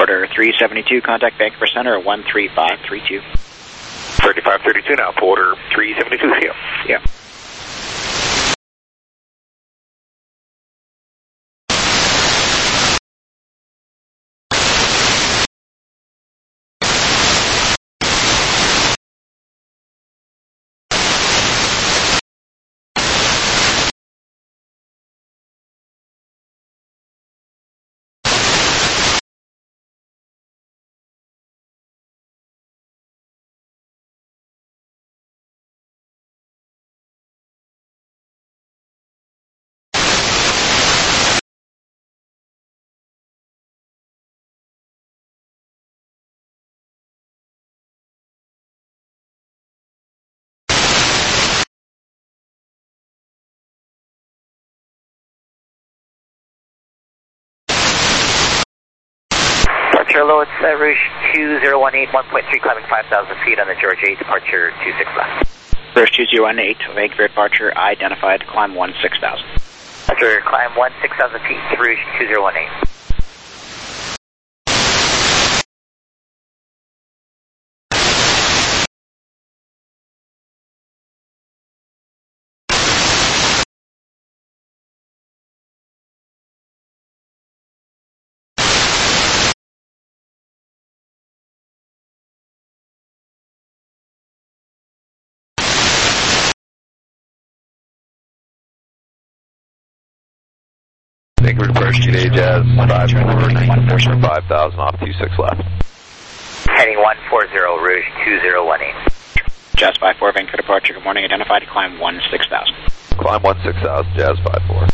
Order 372, contact Vancouver Center 13532. 3532 now, Porter 372, see you. Yeah. Departure low, it's Rouge 2018, 1.3, climbing 5,000 feet on the George 8, departure 26 left. Rouge 2018, Vancouver departure identified, climb 16,000. After climb 16,000 feet, Rouge 2018. Vancouver departure today, Jazz 54, 5,000 off 26 left. Heading 140, Rouge 2018. Jazz 54, Vancouver departure, good morning, identified, climb 16,000. Climb 16,000, Jazz 54.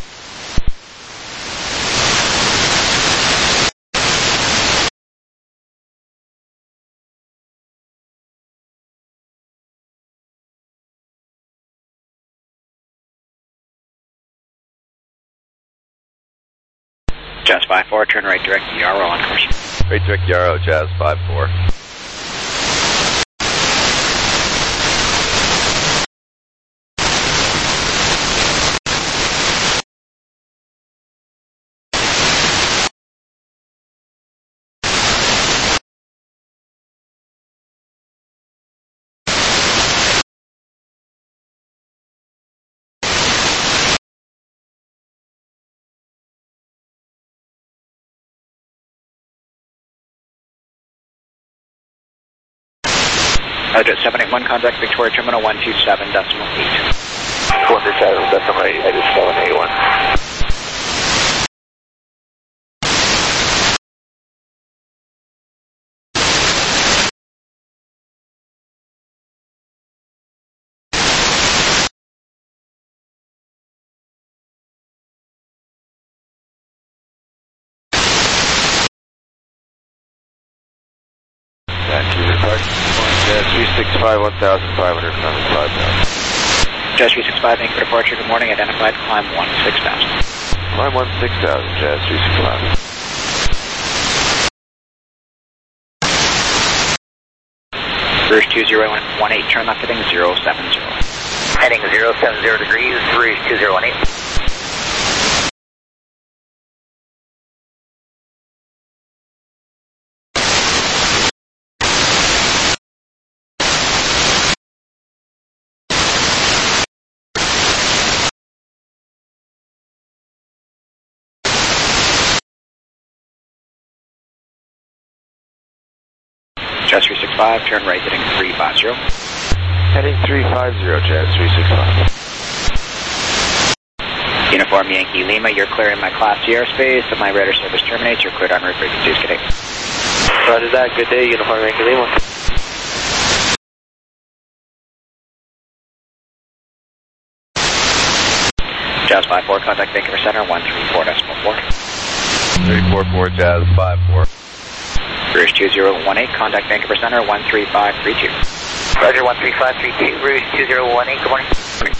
Jazz 54, turn right direct Yarrow on course. Right direct Yarrow, Jazz 54. Roger, 781, contact Victoria Terminal 127.8. 127.8, I just 781. Jazz 365, 1,500, climbing 5,000. Jazz 365, Vancouver departure, good morning, identified, climb 16,000. Climb 16,000, Jazz 365. Rouge 2018, turn left heading 070. Heading 070 degrees, Rouge 2018. Jazz 365, turn right heading 350. Heading 350, Jazz 365. Uniform Yankee Lima, you're clearing my Class C airspace. If my radar service terminates, you're cleared on route frequencies. Good day. Roger that, good day, Uniform Yankee Lima. Jazz 54, contact Vancouver Center 134.4. 344, Jazz 54. Rouge 2018, contact Vancouver Center 13532. Roger, 13532, Rouge 2018, good morning.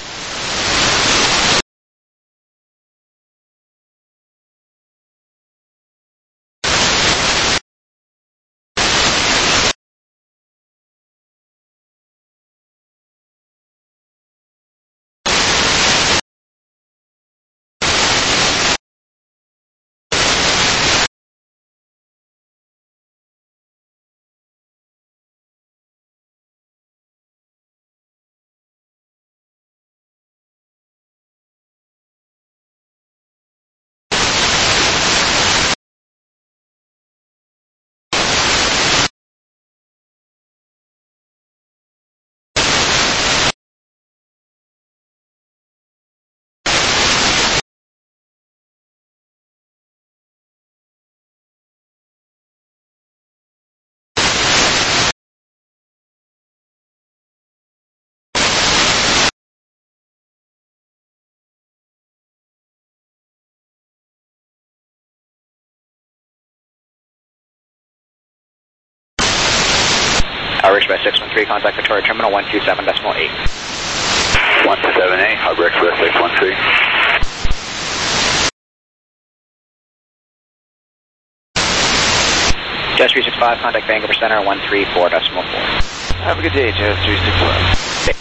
reached by 613, contact Victoria Terminal 127.8. 178, Harbor Express 613. Jazz 365, contact Vancouver Center 134.4. Have a good day, Jazz 365.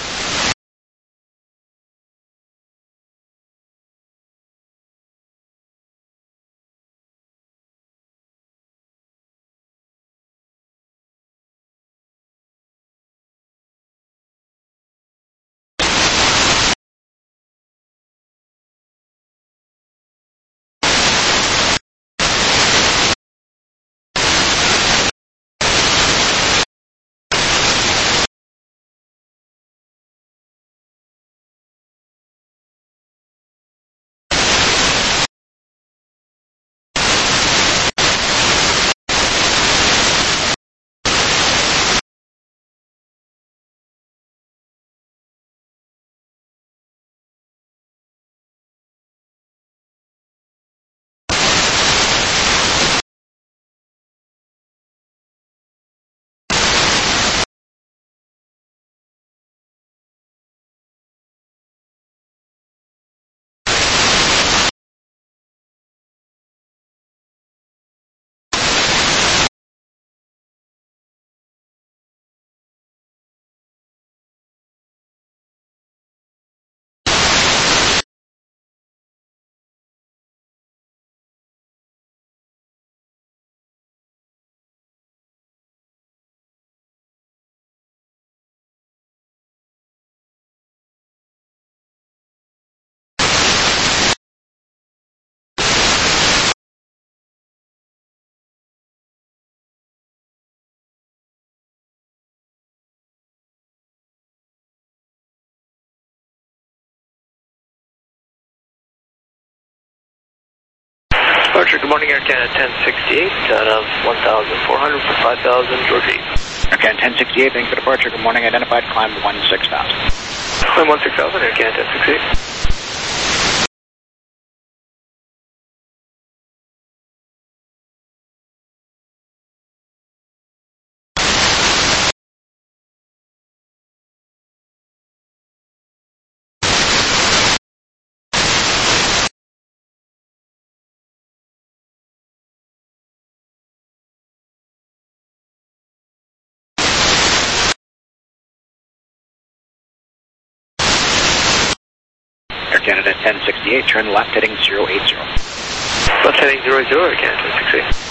Departure, good morning, Air Canada 1068 out of 1,400 for 5,000, George 8. Air Canada 1068, thank you for departure. Good morning, identified, climb 16,000. Climb 16,000, Air Canada 1068. Air Canada 1068, turn left heading 080. Left heading 00, Air Canada 1068.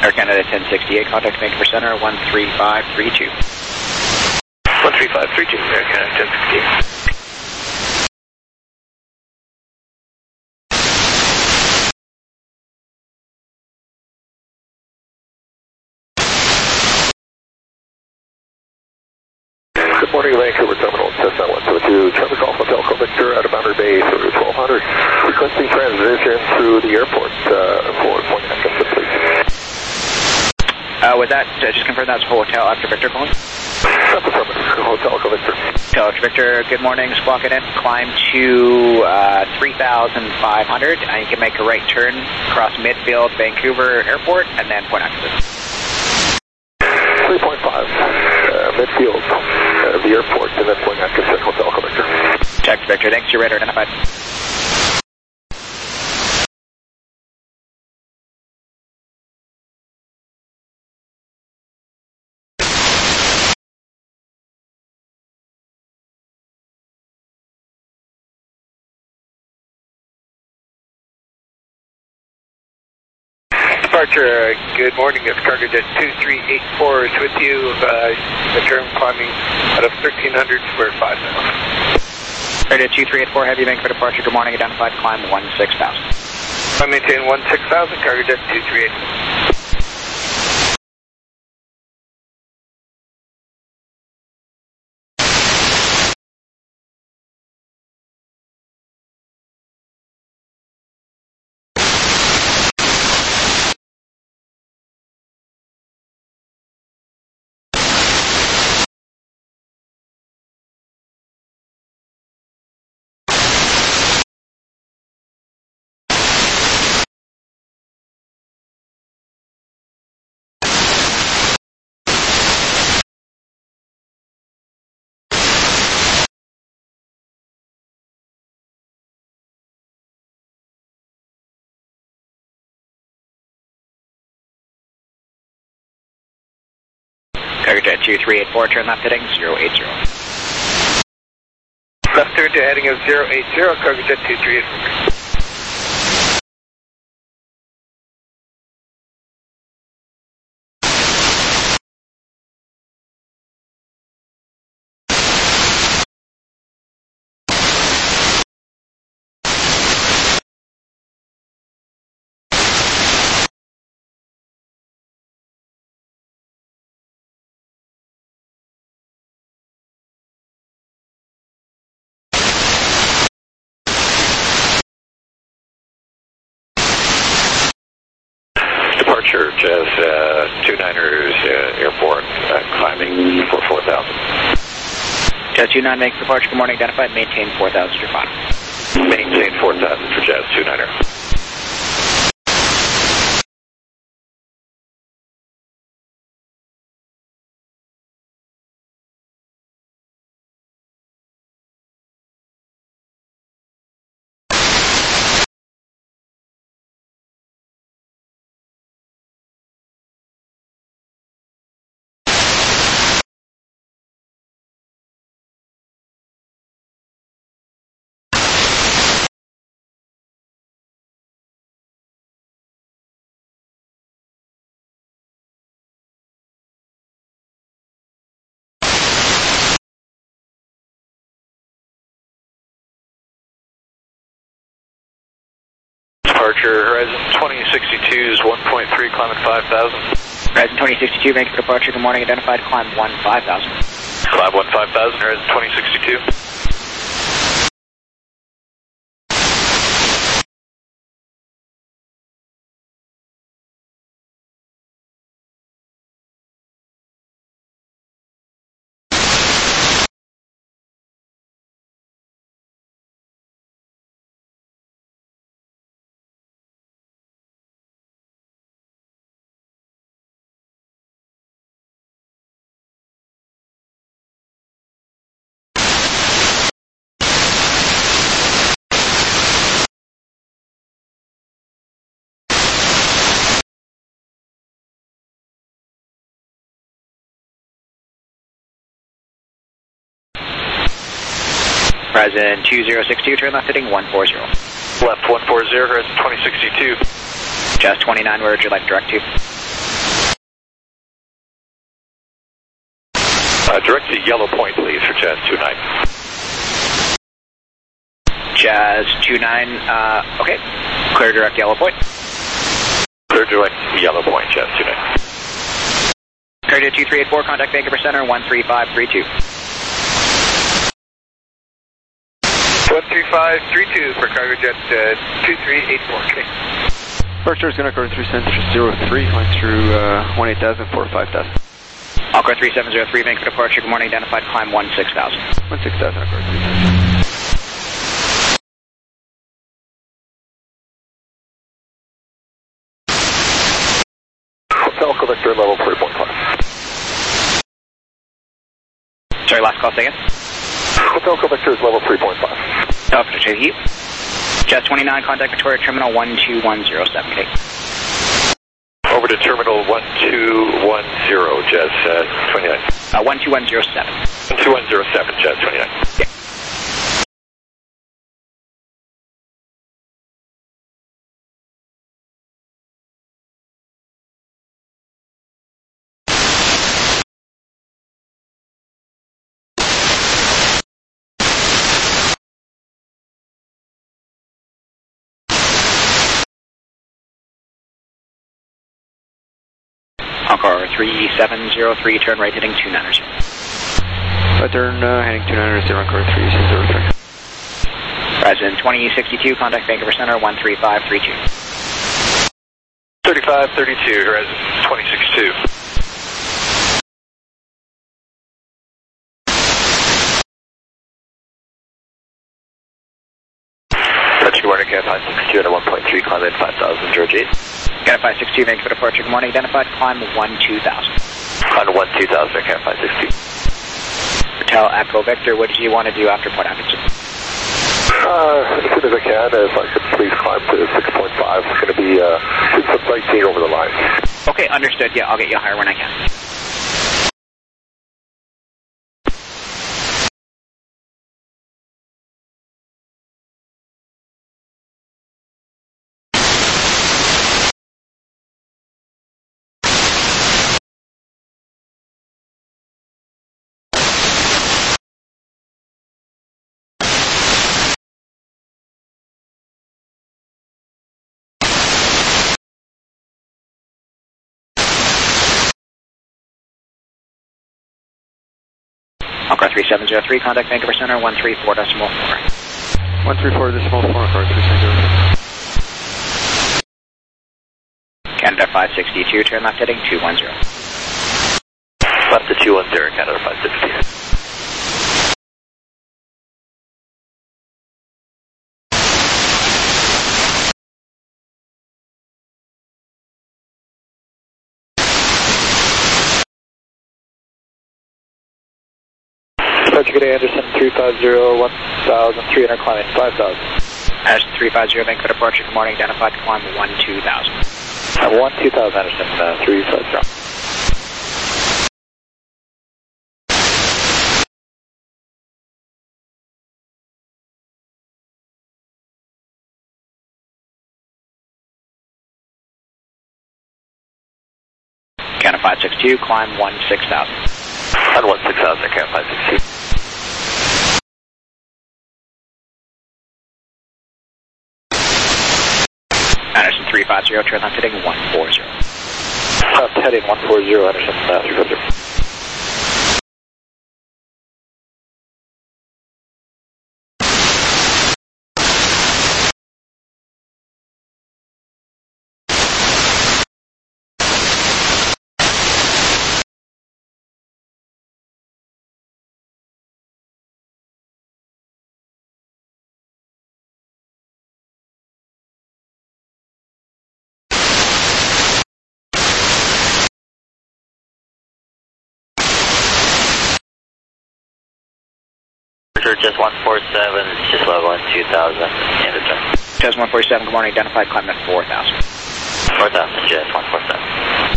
Air Canada 1068, contact Vancouver Center 13532. 13532, Air Canada 1068. Good morning, Vancouver Terminal, Cessna 172, Traffic Golf Hotel, Victor out of Boundary Bay through 1200. Requesting transition through the airport for Point Atkinson, please. Was that, just confirm that's Hotel after Victor calling? That's affirmative, Hotel Victor. Hotel Victor, good morning, squawking in. Climb to 3,500, and you can make a right turn across Midfield, Vancouver Airport, and then Point Atkinson. 3.5, Midfield, the airport, and then Point Atkinson, Hotel Victor. Check, Victor. Thanks, your radar identified. Departure, good morning, it's Cargojet 2384 is with you, the term climbing out of 1300 for 5,000. Cargojet 2384, heavy Vancouver departure, good morning, identified climb 16,000. I maintain 16,000, Cargojet 2384. Cargojet 2384, turn left heading 080. Left turn to heading of 080, Cargojet 2384. Departure, Jazz 29ers Airport, climbing for 4,000. Jazz 29, make departure, good morning, identified, maintain 4,000, your final. Maintain 4,000 for Jazz 29er. Departure, Horizon 2062 is 1.3, climbing 5,000. Horizon 2062, Vancouver departure, good morning, identified, climb 15,000. Climb 15,000, Horizon 2062. Horizon 2062, turn left heading 140. Left 140, Horizon 2062. Jazz 29, where would you like direct to? Direct to Yellow Point, please, for Jazz 29. Jazz 29, okay. Clear direct Yellow Point. Clear direct Yellow Point, Jazz 29. Clear to 2384, contact Vancouver Center, 13532. 13532 for cargo jet 2384. Okay. Departure is going to go through center 03, going through 18,000, 5000. Alcar 3703, Vancouver departure, good morning, identified climb 16,000. 16,000, Alcar 3703. Hotel Quebec level 3.5. Sorry, last call, second. Hotel Quebec is level 3.5. Alpha to Heat. Jazz 29, contact Victoria Terminal 12107. Over to Terminal 1210, Jazz 29. 12107. 2107, Jazz 29. Yeah. Encore 3703, turn right heading 290. Turn heading 290, Encore 3703. Horizon 2062, contact Vancouver Center, 13532. 3532, Horizon 2062. Good morning, Cat 562 at 1.3, climb in 5,000, George 8. Cat 562, Vancouver departure, good morning, identified climb 12000. On 12000, Cat 562. Hotel Echo Victor, what did you want to do after Port Atkinson? As soon as I can, if I could please climb to 6.5, it's going to be some sightseeing over the line. Okay, understood, yeah, I'll get you higher when I can. Encore 3703, contact Vancouver Center, 134.4. 134.4, Alcar 3703. Canada 562, turn left heading 210. Left to 210, Canada 560. Good Anderson 350, 1,300, climbing 5,000. Anderson 350, Vancouver departure, good morning, identified climb 12000. 12000, Anderson 350. Canada 562, climb 16,000. On 16,000, Canada 560. Anderson 350, turn left heading 140. Left heading 140, Anderson 350. Just 147, just level 2000, Anderson. Just 147, good morning, identified climb at 4,000. 4,000, just 147.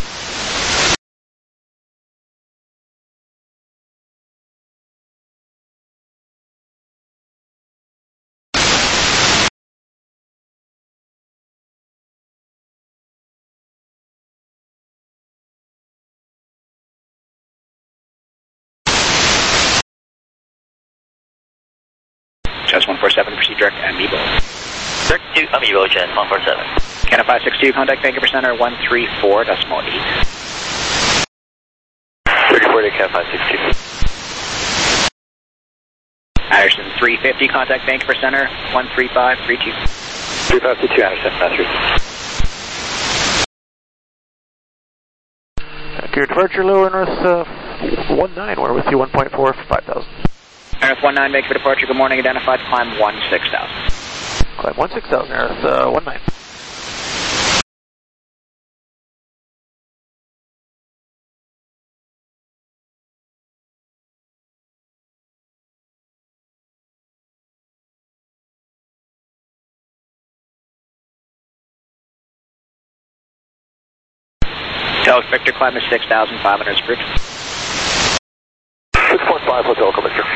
Jazz 147, proceed direct Amiibo. Direct to Amiibo, Jazz 147. Canada 562, contact Vancouver Center 134.8. 3040, Canada 562. Anderson 350, contact Vancouver Center 135.32. 352, Anderson, 3. Your departure low, North 19, we're with you 1.4 for 5,000. Earth 19, make for departure, good morning, identified, climb 16,000. Climb 16,000, Earth 19. Hotel Victor, climb is 6,500 approved. 6.5, Hotel Victor.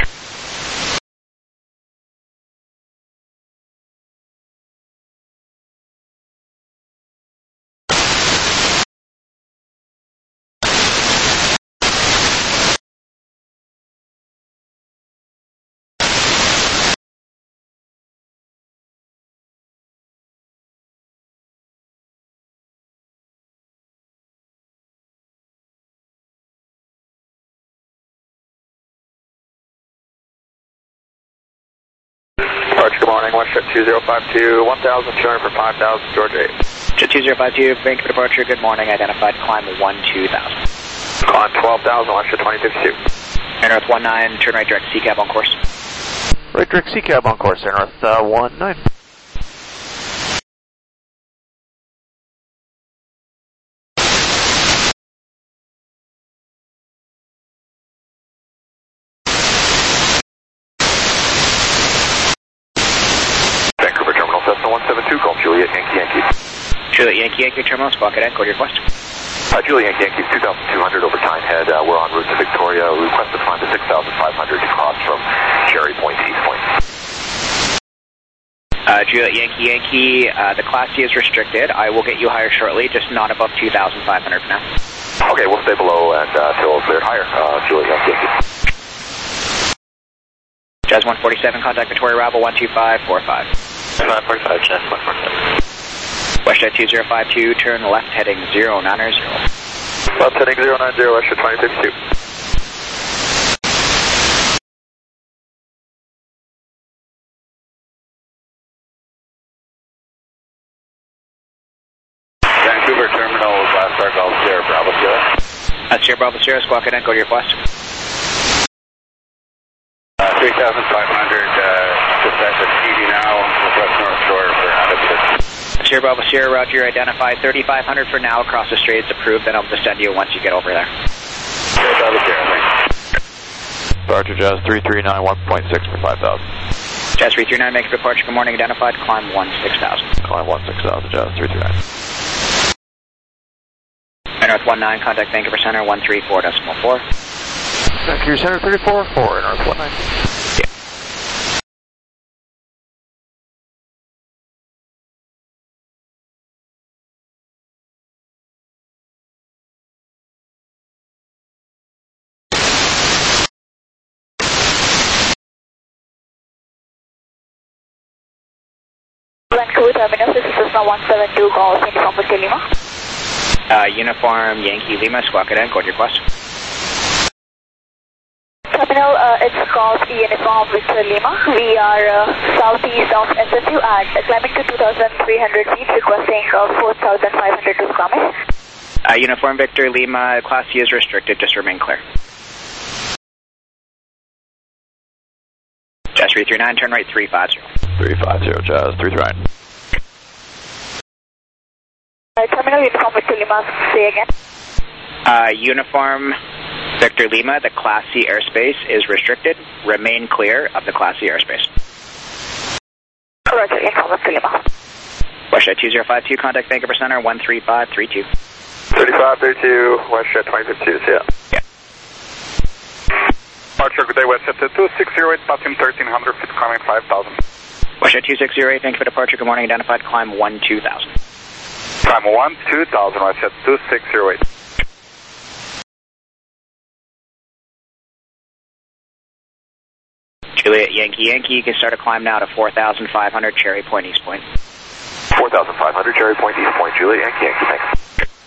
Good morning, WestJet 2052, 1,200 for 5,000, Georgia 8. Jet 2052, Vancouver departure, good morning, identified, climb 12,000. Climb 12,000, WestJet 2052. Air North 19, turn right direct CCAB on course. Right direct CCAB on course, Air North 19. Juliet Yankee Yankee. Juliet Yankee Yankee terminal, Squawk at code your request. Juliet Yankee Yankee 2,200 over Tynehead. We're en route to Victoria. Request to climb to 6,500 to cross from Cherry Point to East Point. Juliet Yankee Yankee, the Class C is restricted. I will get you higher shortly, just not above 2,500 for now. Okay, we'll stay below until cleared higher. Juliet Yankee Yankee. Jazz 147, contact Victoria Ravel 12545. 545, Jazz 147. WestJet 2052, turn left heading 090. Left heading 090, WestJet 2052. Vancouver Terminal, Star Golf Sierra Bravo Sierra. Sierra Bravo Sierra, Squawk at code your request. 3,500, just at the TV now, West North Shore for Adams. Sierra Bravo Sierra, roger, identified 3,500 for now, across the Straits, approved, then I'll just send you once you get over there. Sierra Bravo Sierra, thanks. Departure Jazz 339, 1.6 for 5,000. Jazz 339, make a departure, good morning, identified, climb 16,000. Climb 16,000, Jazz 339. Air North 19, contact Vancouver Center 134.4. Vancouver Center 34.4, Air North 19. Yeah. Vancouver Terminal, this is Cessna 172, calls Uniform Victor Lima. Uniform Yankee Lima, Squawk at code your request. Terminal, it's called Uniform Victor Lima. We are southeast of SSU at climbing to 2,300 feet, requesting 4,500 to Squamish. Uniform Victor Lima, Class C is restricted, just remain clear. Jazz 339, turn right 350. 350, Jazz 339. Terminal Uniform Victor Lima, say again. Uniform Victor Lima, the Class C airspace is restricted. Remain clear of the Class C airspace. Roger, Uniform Victor Lima. WestJet 2052, contact Vancouver Center 13532. 3532, WestJet 2052, yeah. Yeah. Departure, good day, WestJet 2608, passing 1,300 feet, climbing 5,000. WestJet 2608, thank you for departure, good morning, identified, climb 12,000. Climb 12,000, WestJet 2608. Juliet Yankee Yankee, you can start a climb now to 4,500 Cherry Point East Point. 4,500 Cherry Point East Point, Juliet Yankee Yankee, thanks.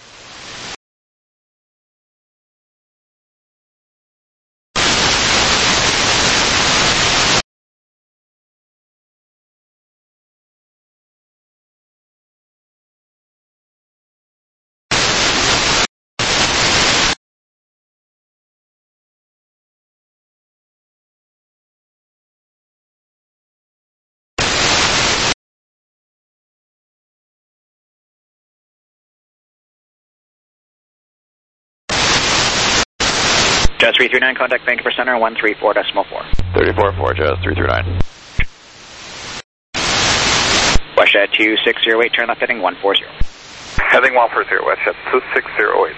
Jazz 339, contact Vancouver Center 134.4. 34-4, Jazz 339. WestJet 2608, turn left heading 140. Heading 140, WestJet 2608.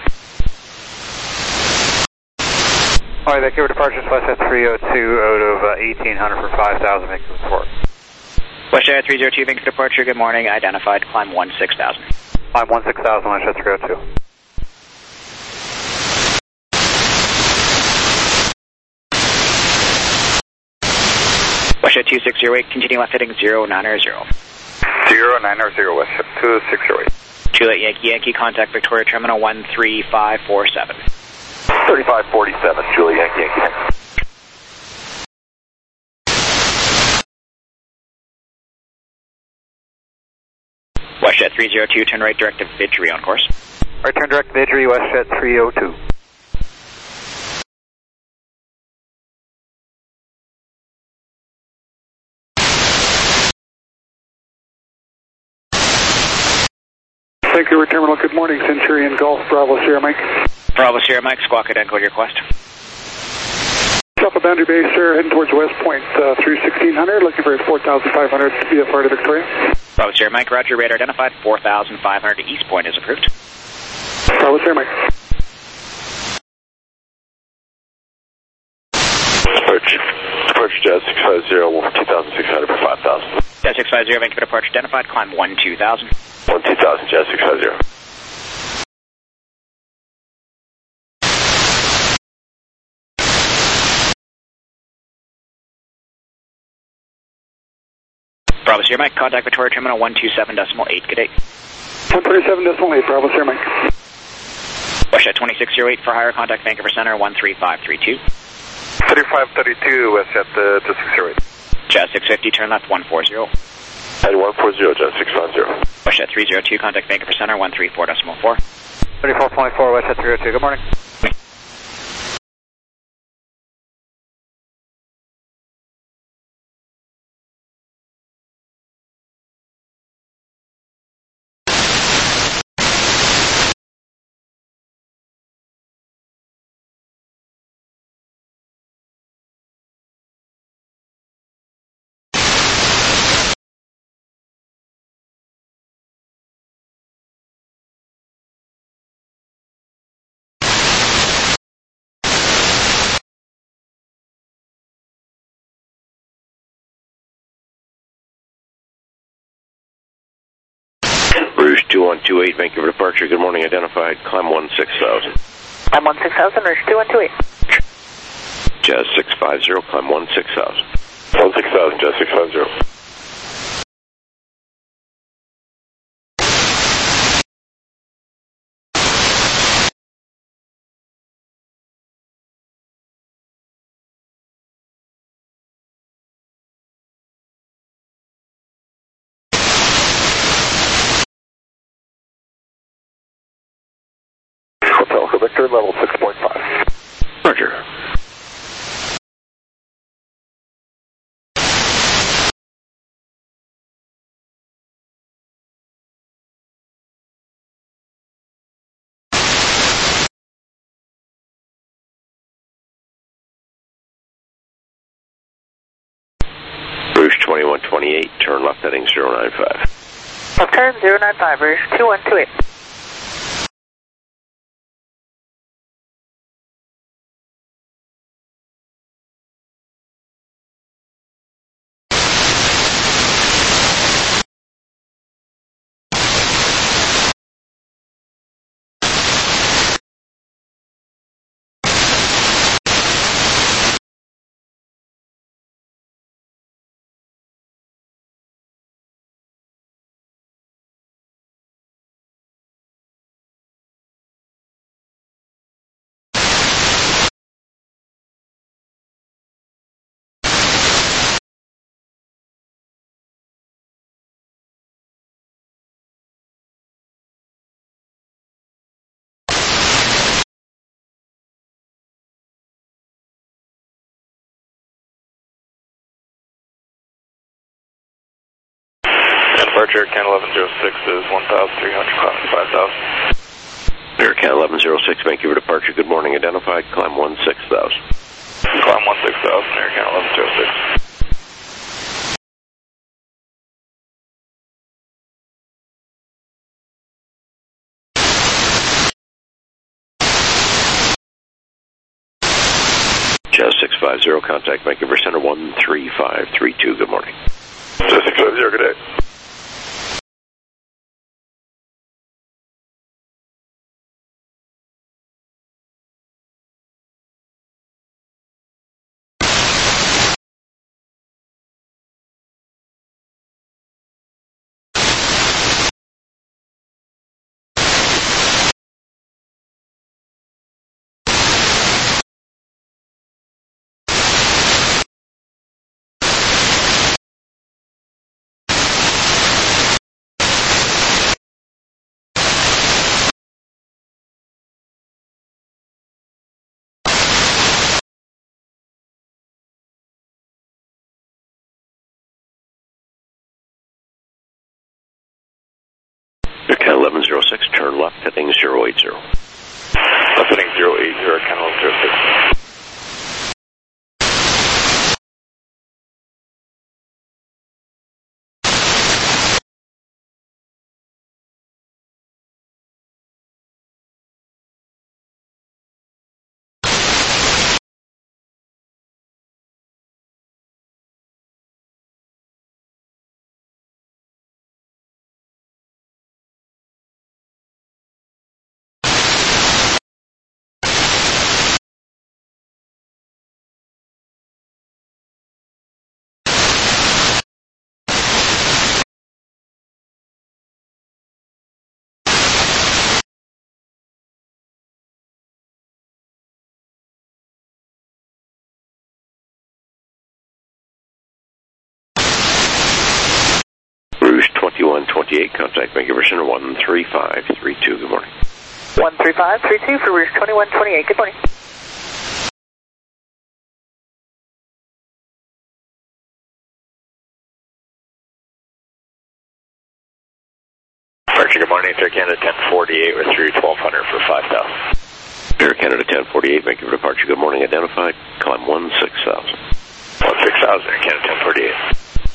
All right, Vancouver departures, WestJet 302 out of 1800 for 5,000, Vancouver Port. WestJet 302, Vancouver departure, good morning, identified, climb 16,000. Climb 16,000, WestJet 302. WestJet 2608, continue left heading 090. 090, WestJet 2608. Juliet Yankee Yankee, contact Victoria Terminal 13547. 3547, Juliet Yankee Yankee, thanks. WestJet 302, turn right direct to Vidgery on course. Right turn direct Vidgery, WestJet 302. Vancouver Terminal, good morning, Centurion Golf, Bravo Sierra Mike. Bravo Sierra Mike, squawk at encode your request. South of Boundary Bay, sir, heading towards West Point through 1600, looking for 4,500 to be a part of Victoria. Bravo Sierra Mike, roger, radar identified, 4,500 to East Point is approved. Bravo Sierra Mike. Departure Jazz 650, 2,600 for 5,000. Jazz 650, Vancouver departure identified, climb 12,000. 12,000, Jazz 650. Bravo Sierra Mike, contact Victoria Terminal 127.8, good day. 127.8, Bravo Sierra Mike. WestJet 2608 for higher, contact Vancouver Center 13532. 3532, WestJet 2608. Jazz 650, turn left 140. Head 140, Jazz 650. WestJet 302, contact Vancouver Center 134.4. 34.4, WestJet 302, good morning. Rouge 2128, Vancouver departure, good morning, identified, climb 16,000. I'm 16,000, Rouge 2128. Jazz 650, climb 16,000. 16,000, Jazz 650. Hotel Victor, level 6.5. Roger. Rouge 2128, turn left heading 095. Left turn 095, Rouge 2128. Departure Can 1106 is 1,300, climbing 5,000. Air Can 1106, Vancouver departure, good morning, identified, climb 16,000. Climb 16,000, Air Can 1106. Jazz 650, contact Vancouver Center 13532, good morning. Jazz 650, good day. Air Can 1106, turn left, heading 080. Left heading 080, Air Can 1106. Rouge 2128, contact Vancouver Center 13532, good morning. 13532 for Rouge 2128, good morning. Departure, good morning, Air Canada 1048, we're through 1200 for 5,000. Air Canada 1048, Vancouver departure, good morning, identified, climb 16,000. 16,000, Air Canada 1048.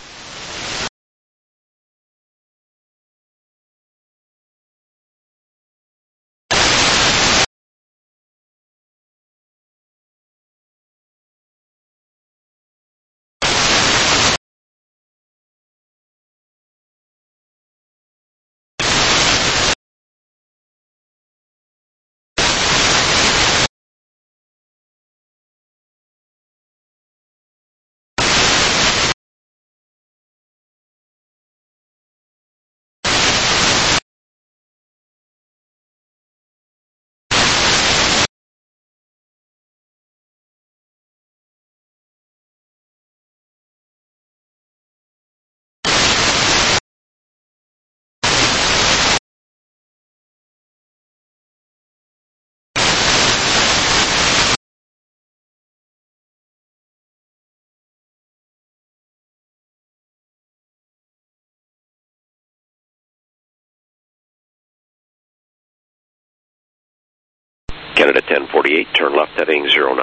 Canada 1048, turn left, heading 095.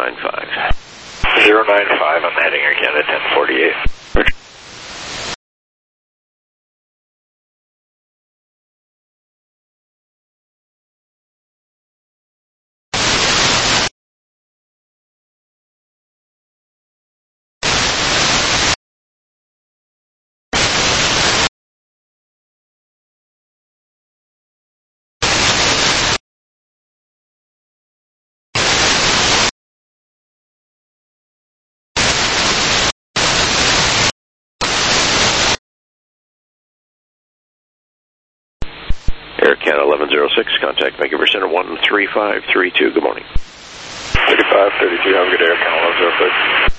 095, I'm heading Air Canada 1048. Air Canada 1106, contact Vancouver Center 13532, good morning. 3532, have a good day, Air Canada 1106.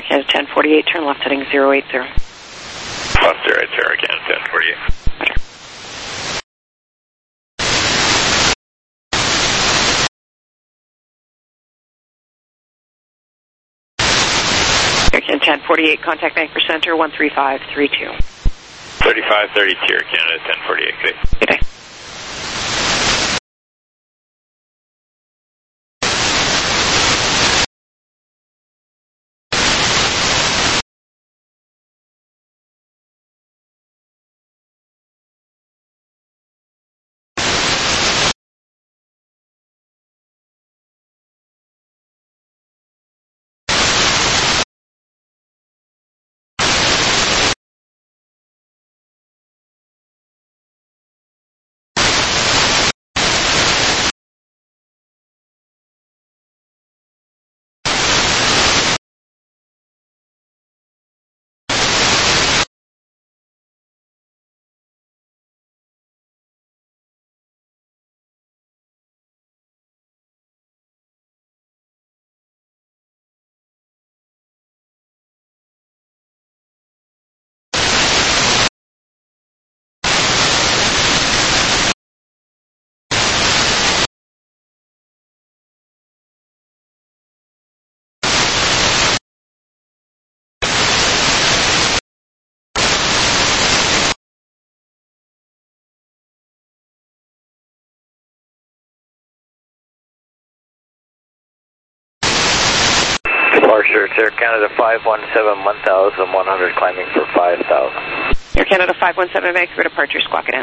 Canada 1048, turn left heading 080. Left 080, Canada 1048. Roger. Air Canada 1048, contact Vancouver Center 13532. 3532, Air Canada 1048, good day. Good day. Departure, it's Air Canada 517, 1100, climbing for 5,000. Air Canada 517, Vancouver departure, squawk it in.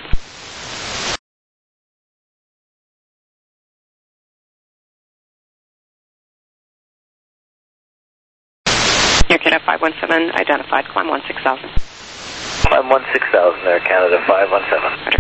Air Canada 517, identified, climb 16,000. Climb 16,000, Air Canada 517. Roger.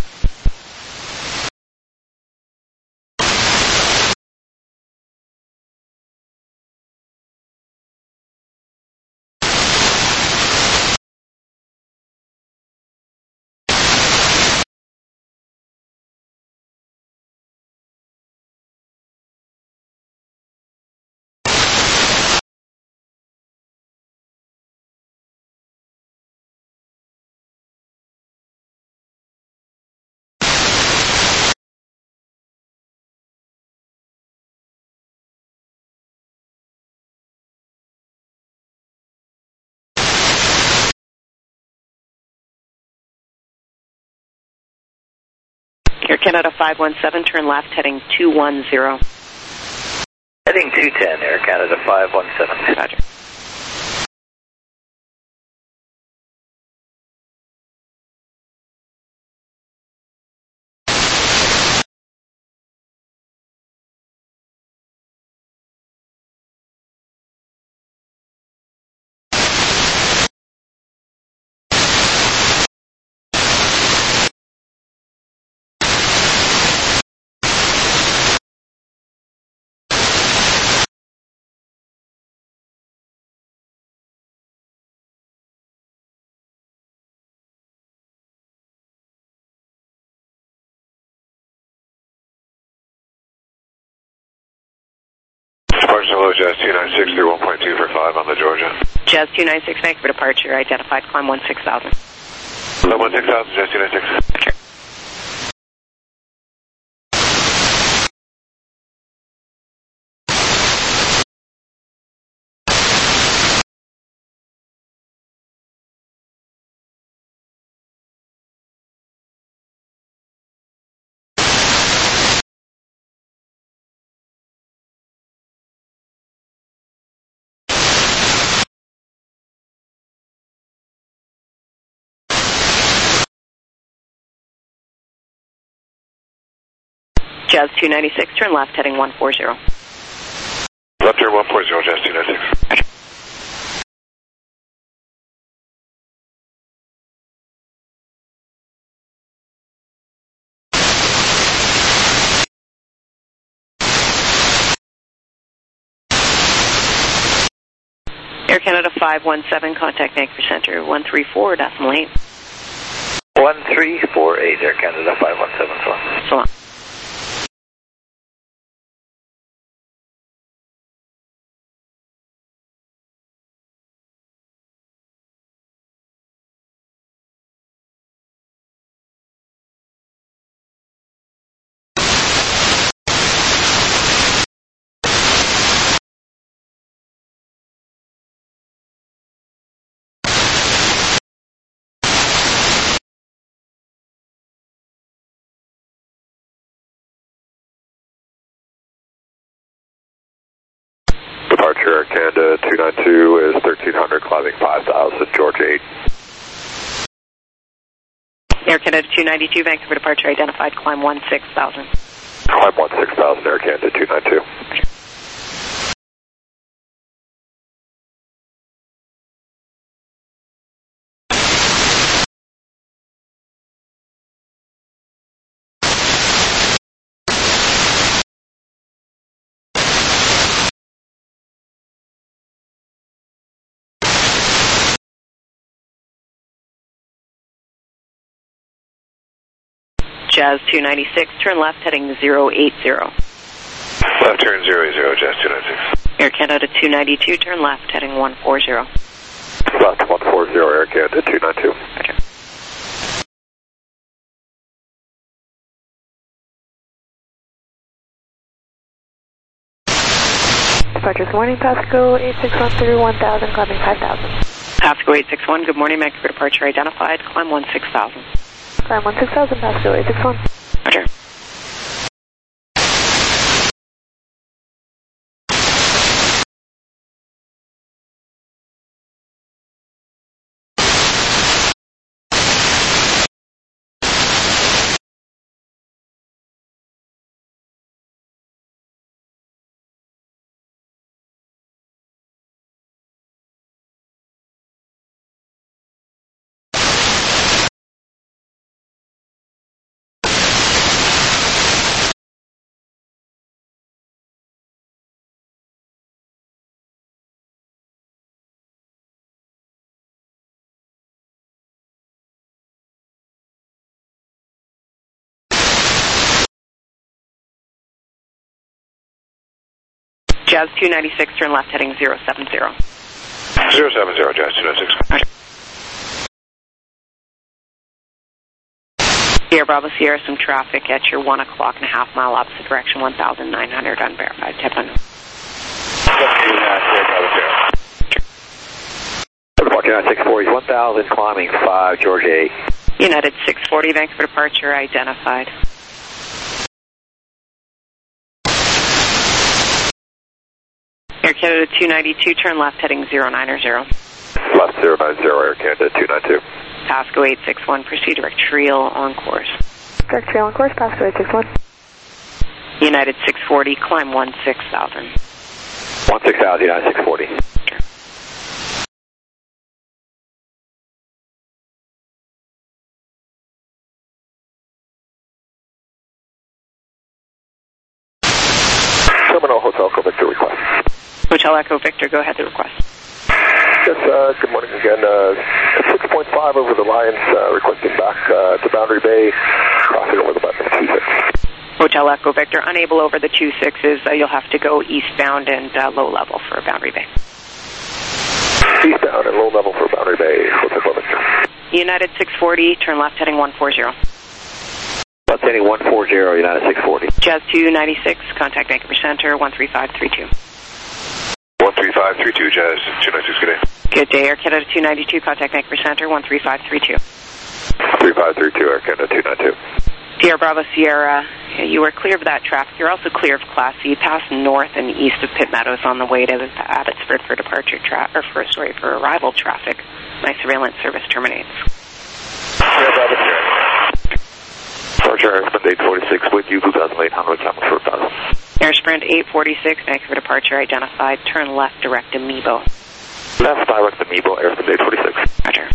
Air Canada 517, turn left heading 210. Heading 210, Air Canada 517. Roger. Departure hello, Jazz 296 through 1.2 for 5 on the Georgia. Jazz 296, Vancouver departure, identified, climb 16,000. Climb 16,000, Jazz 296. Roger. Jazz 296, turn left heading 140. Left turn 140, Jazz 296. Roger. Air Canada 517, contact Vancouver Center 134.8. 1348, Air Canada 517, so long. So long. 292 is 1300, climbing 5000, Georgia 8. Air Canada 292, Vancouver departure identified, climb 16,000. Climb 16,000, Air Canada 292. Jazz 296, turn left heading 080. Left turn 00, Jazz 296. Air Canada 292, turn left heading 140. Left 140, Air Canada 292. Roger. Departures morning, Pasco 861 through 1000, climbing 5000. Pasco 861, good morning, Vancouver departure identified, climb 16,000. Climb 16,000, Pasco 861. Roger. Jazz 296, turn left heading 070. 070, Jazz 296. Roger. Sierra Bravo Sierra, some traffic at your 1 o'clock and a half mile opposite direction, 1,900 unverified. Tip on. United 640, 1,000, climbing 5, Georgia 8. United 640, Vancouver departure identified. Air Canada 292, turn left heading 090. Left 090, Air Canada 292. Pasco 861, proceed direct trail on course. Direct trail on course, Pasco 861. United 640, climb 16,000. 16,000, United 640. Terminal Hotel Echo Victor request. Hotel Echo Victor, go ahead, the request. Yes, good morning again. 6.5 over the Lions, requesting back to Boundary Bay, crossing over the button of 26. Hotel Echo Victor, unable over the 26s, you'll have to go eastbound and low level for Boundary Bay. Eastbound and low level for Boundary Bay, Hotel Echo Victor. United 640, turn left heading 140. Left heading 140, United 640. Jazz 296, contact Vancouver Center, 13532. 13532, Jazz 296, good day. Good day, Air Canada 292, contact Vancouver Center, 13532. 3532, Air Canada 292. Sierra Bravo Sierra, you are clear of that traffic. You're also clear of Class C, past north and east of Pitt Meadows on the way to Abbotsford for departure for arrival traffic. My surveillance service terminates. Sierra Bravo Sierra. Departure Airsprint 846 with you, 2,800, coming for 1,000. Airsprint 846, Vancouver departure identified. Turn left direct Amiibo. Left direct Amiibo, Airsprint 846. Roger.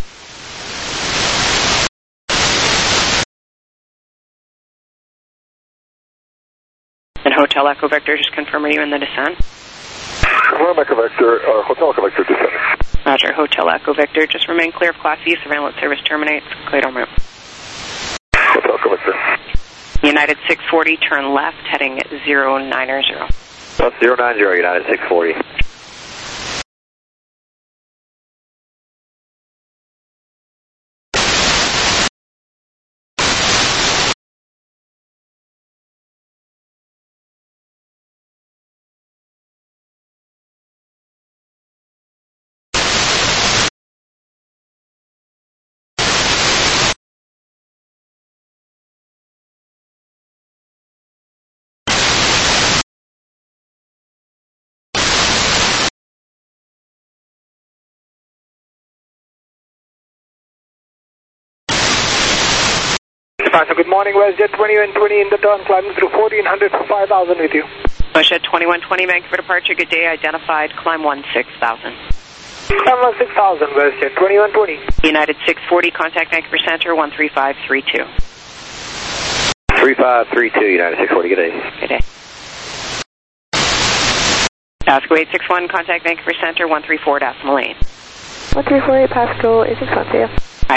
And Hotel Echo Victor, just confirm, are you in the descent? Confirm Echo Victor, Hotel Echo Victor descending. Roger, Hotel Echo Victor, just remain clear of Class C, surveillance service terminates, clear on route. Hotel Echo Victor. United 640, turn left, heading 090. Left 090, United 640. Departure, good morning, WestJet 2120 in the turn, climbing through 1400 for 5000 with you. WestJet 2120, Vancouver departure, good day, identified, climb 16,000. Climb 16,000, WestJet 2120. United 640, contact Vancouver Center, 13532. 3532, United 640, good day. Good day. Pasco 861, contact Vancouver Center, 134.8. 1348 Pasco 861, see ya. Hi.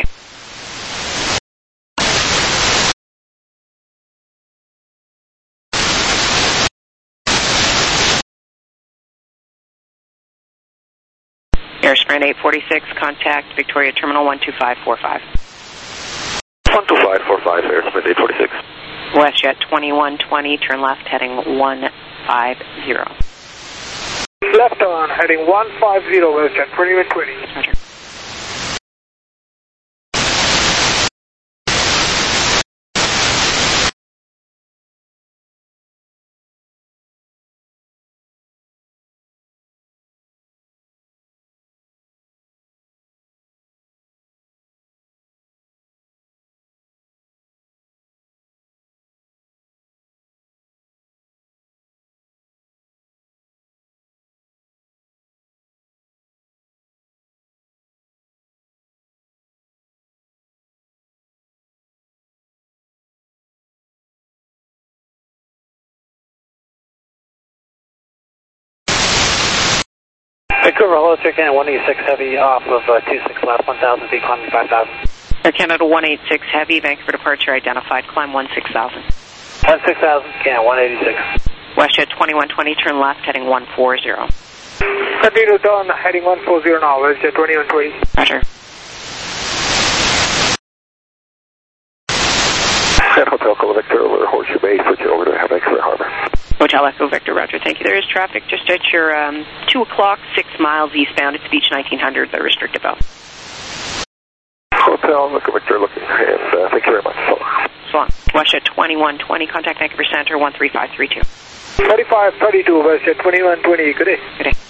Air Sprint 846, contact Victoria Terminal 12545. 12545, Air Sprint 846. WestJet 2120, turn left, heading 150. Left turn, heading 150, WestJet 2120. Roger. Vancouver, hello, Air Canada 186 Heavy off of 26 left, 1,000 feet, climbing 5,000. Air Canada 186 Heavy, Vancouver departure identified, climb 16,000. 16,000, Canada 186. WestJet 2120, turn left, heading 140. Continue turn, heading 140 now, WestJet 2120. Roger. And Hotel Echo Victor over Horseshoe Bay, switching over to Vancouver Harbor. Hotel Echo Victor, Roger, thank you. There is traffic just at your 2 o'clock, 6 miles eastbound. It's Beach 1900, the restricted belt. Hotel Echo Victor looking, and thank you very much. So long. WestJet 2120, contact Vancouver Center, 13532. 3532, WestJet 2120, good day. Good day.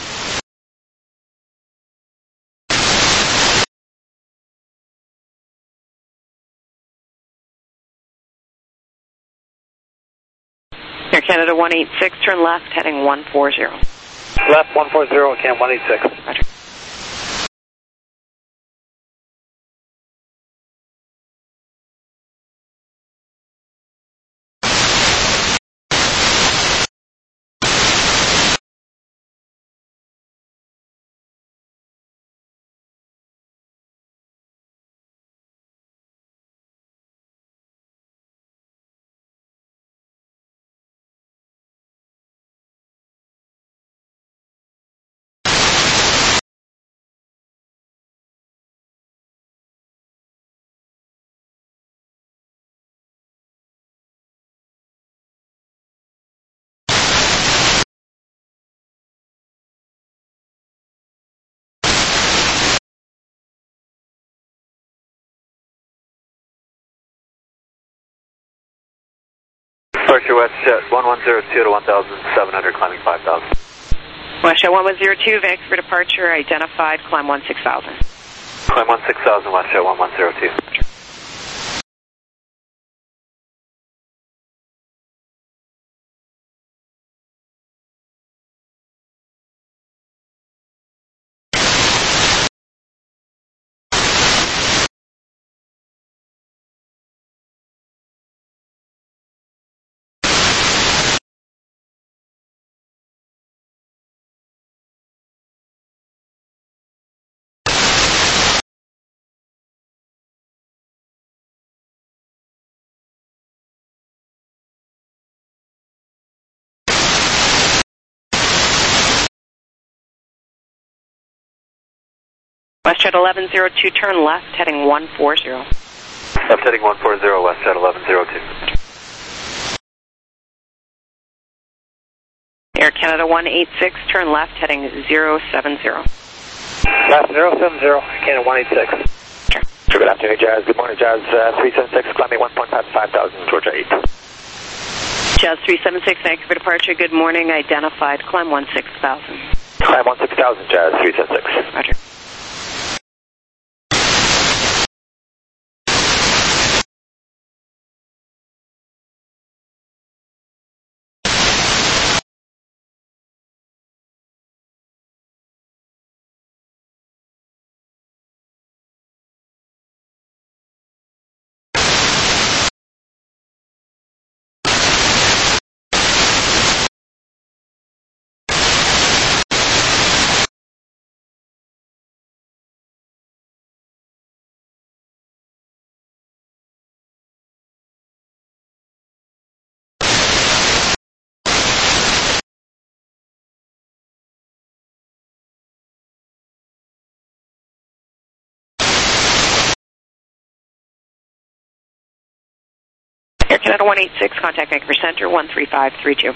Air Canada 186, turn left, heading 140. Left 140, Canada 186. Roger. Departure WestJet 1102 to 1,700, climbing 5,000. WestJet 1102, Vancouver departure identified, climb 16,000. Climb 16,000, WestJet 1102. WestJet 1102, turn left, heading 140. Left heading 140, WestJet 1102. Air Canada 186, turn left, heading 070. Left 070, Canada 186. Good afternoon, Jazz. Good morning, Jazz 376, climbing 1.5,000, Georgia 8. Jazz 376, Vancouver departure, good morning, identified, climb 16,000. Climb 16,000, Jazz 376. Roger. Canada 186, contact Vancouver Center, 13532.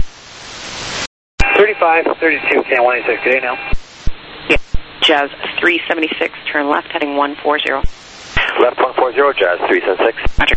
3532, Canada 186, good day now. Yeah. Jazz 376, turn left, heading 140. Left 140, Jazz 376. Roger.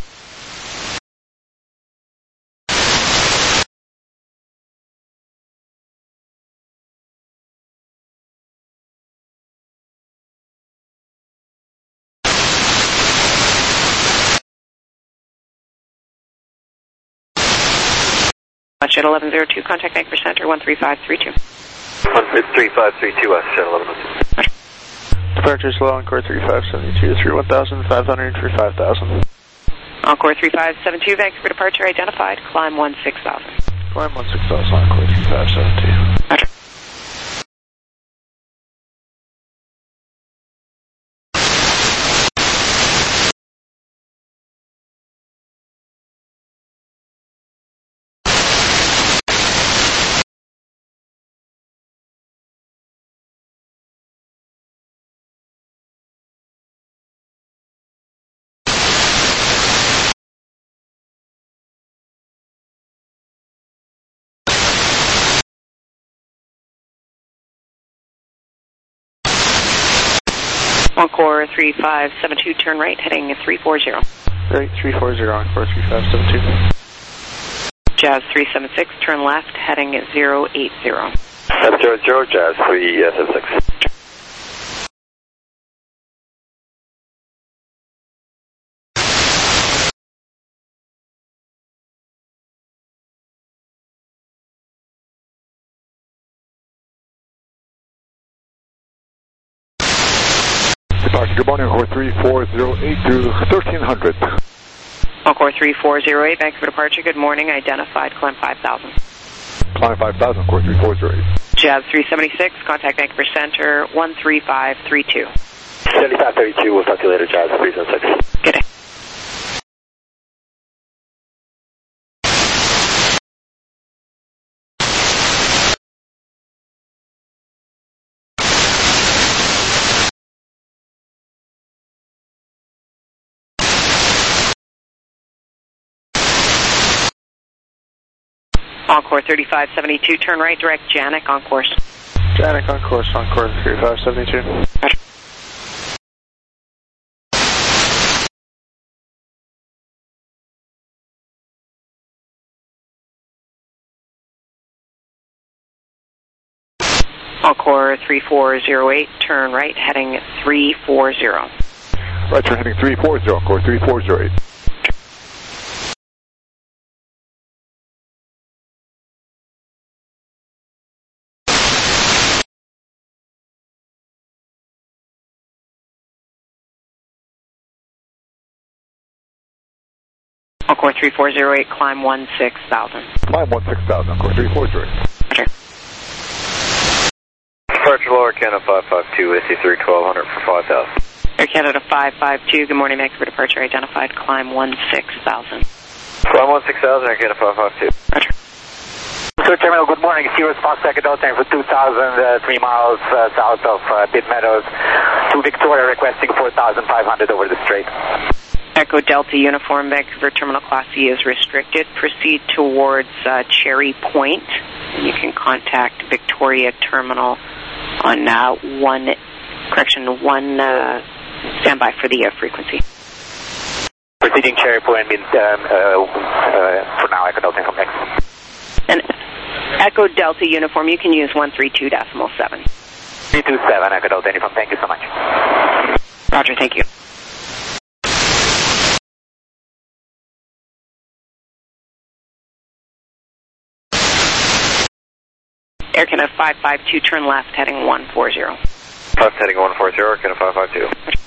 At 1102, contact Vancouver Center, 13532. 13532, West, Channel 1102. Departure slow, Encore 3572, 31,500 for 5,000. Encore 3572, Vancouver departure identified, climb 16,000. Climb 16,000, Encore 3572. Roger. Encore 3572, turn right, heading 340. Right, 340, Encore 3572. Jazz 376, turn left, heading 080. 700, Jazz 376. Good morning, Encore 3408 to 1300. Encore 3408, Vancouver departure, good morning, identified, climb 5,000. Climb 5,000, Encore 3408. Jazz 376, contact Vancouver Center, 13532. 7532, we'll talk to you later, Jazz 376. Good day. Encore 3572, turn right, direct Janik on course. Janik on course, Encore 3572. Roger. Encore 3408, turn right, heading 340. Right, you're heading 340, Encore 3408. Encore 3408, climb 16,000. Climb 16,000, Encore 3408. Roger. Departure lower Canada 552, SC3 1200 for 5,000. Air Canada 552, good morning, Vancouver departure identified, climb 16,000. Climb 16,000, Air Canada 552. Roger. Sir Terminal, good morning. Sea response Echo Delta for 2,000, 3 miles south of Pitt Meadows to Victoria, requesting 4,500 over the strait. Echo Delta Uniform, Vancouver Terminal Class E is restricted. Proceed towards Cherry Point. You can contact Victoria Terminal on standby for the frequency. Proceeding Cherry Point means for now Echo Delta Income next. And Echo Delta Uniform, you can use 132.7. 327 Echo Delta Uniform, thank you so much. Roger, thank you. Air Canada 552, turn left, heading 140. Left heading 140, Air Canada 552.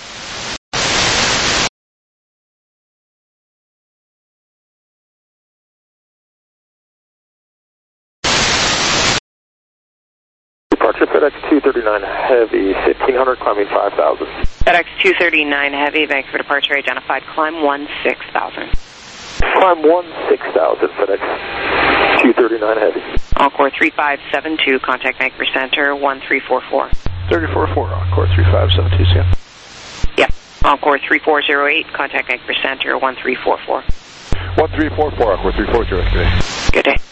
Departure FedEx 239 Heavy, 1500, climbing 5,000. FedEx 239 Heavy, Vancouver departure identified, climb 16,000. Climb 16,000, FedEx 239 Heavy. Encore 3572, contact Vancouver Center, 1344. 34-4, Encore 3572, yeah. Yeah. Encore 3408, contact Vancouver Center, 1344. 1344, Aqua 340, good day. Good day.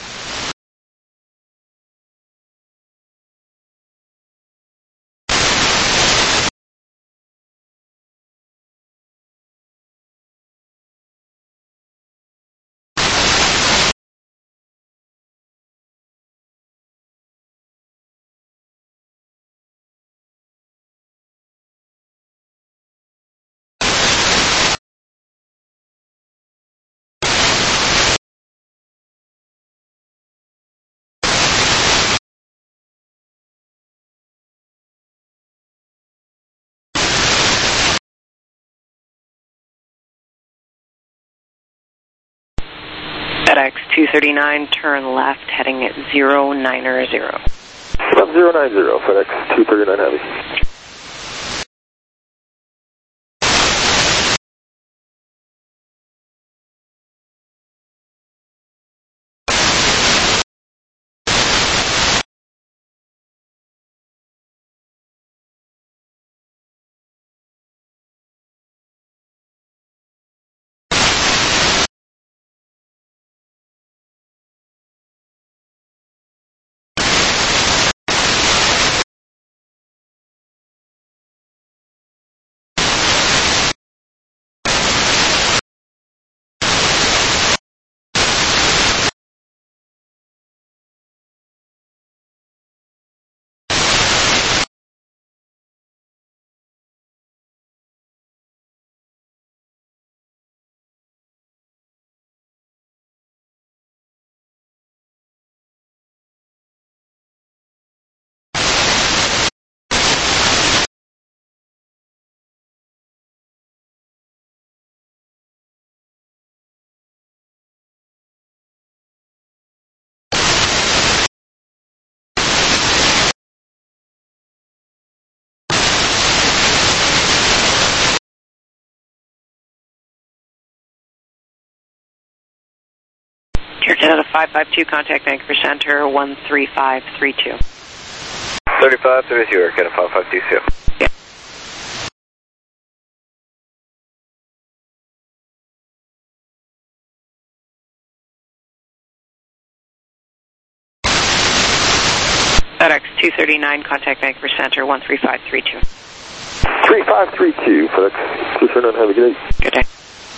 FedEx 239, turn left, heading at 090. Stop 090, FedEx 239 Heavy. Canada 552, contact Vancouver Center 13532. 3532, Air Canada 5522. Yeah. FedEx 239, contact Vancouver Center 13532. 3532, FedEx 239 Heavy, good day. Good day.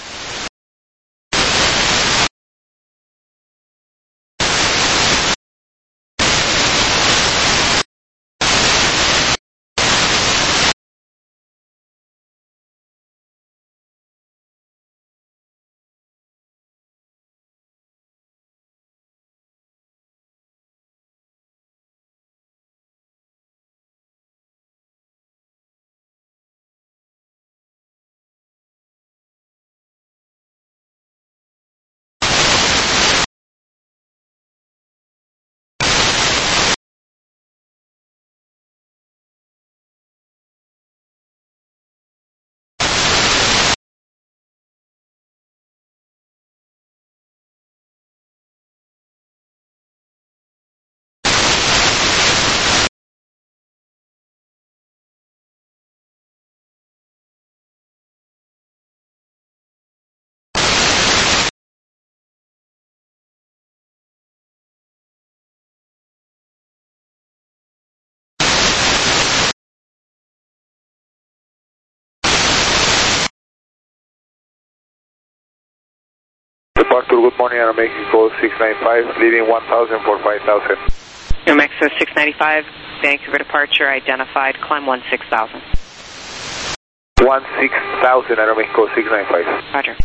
Departure, good morning, Aero Mexico 695, leaving 1000 for 5000. New Mexico 695, Vancouver departure identified, climb 16,000. 16,000, Aero Mexico 695. Roger.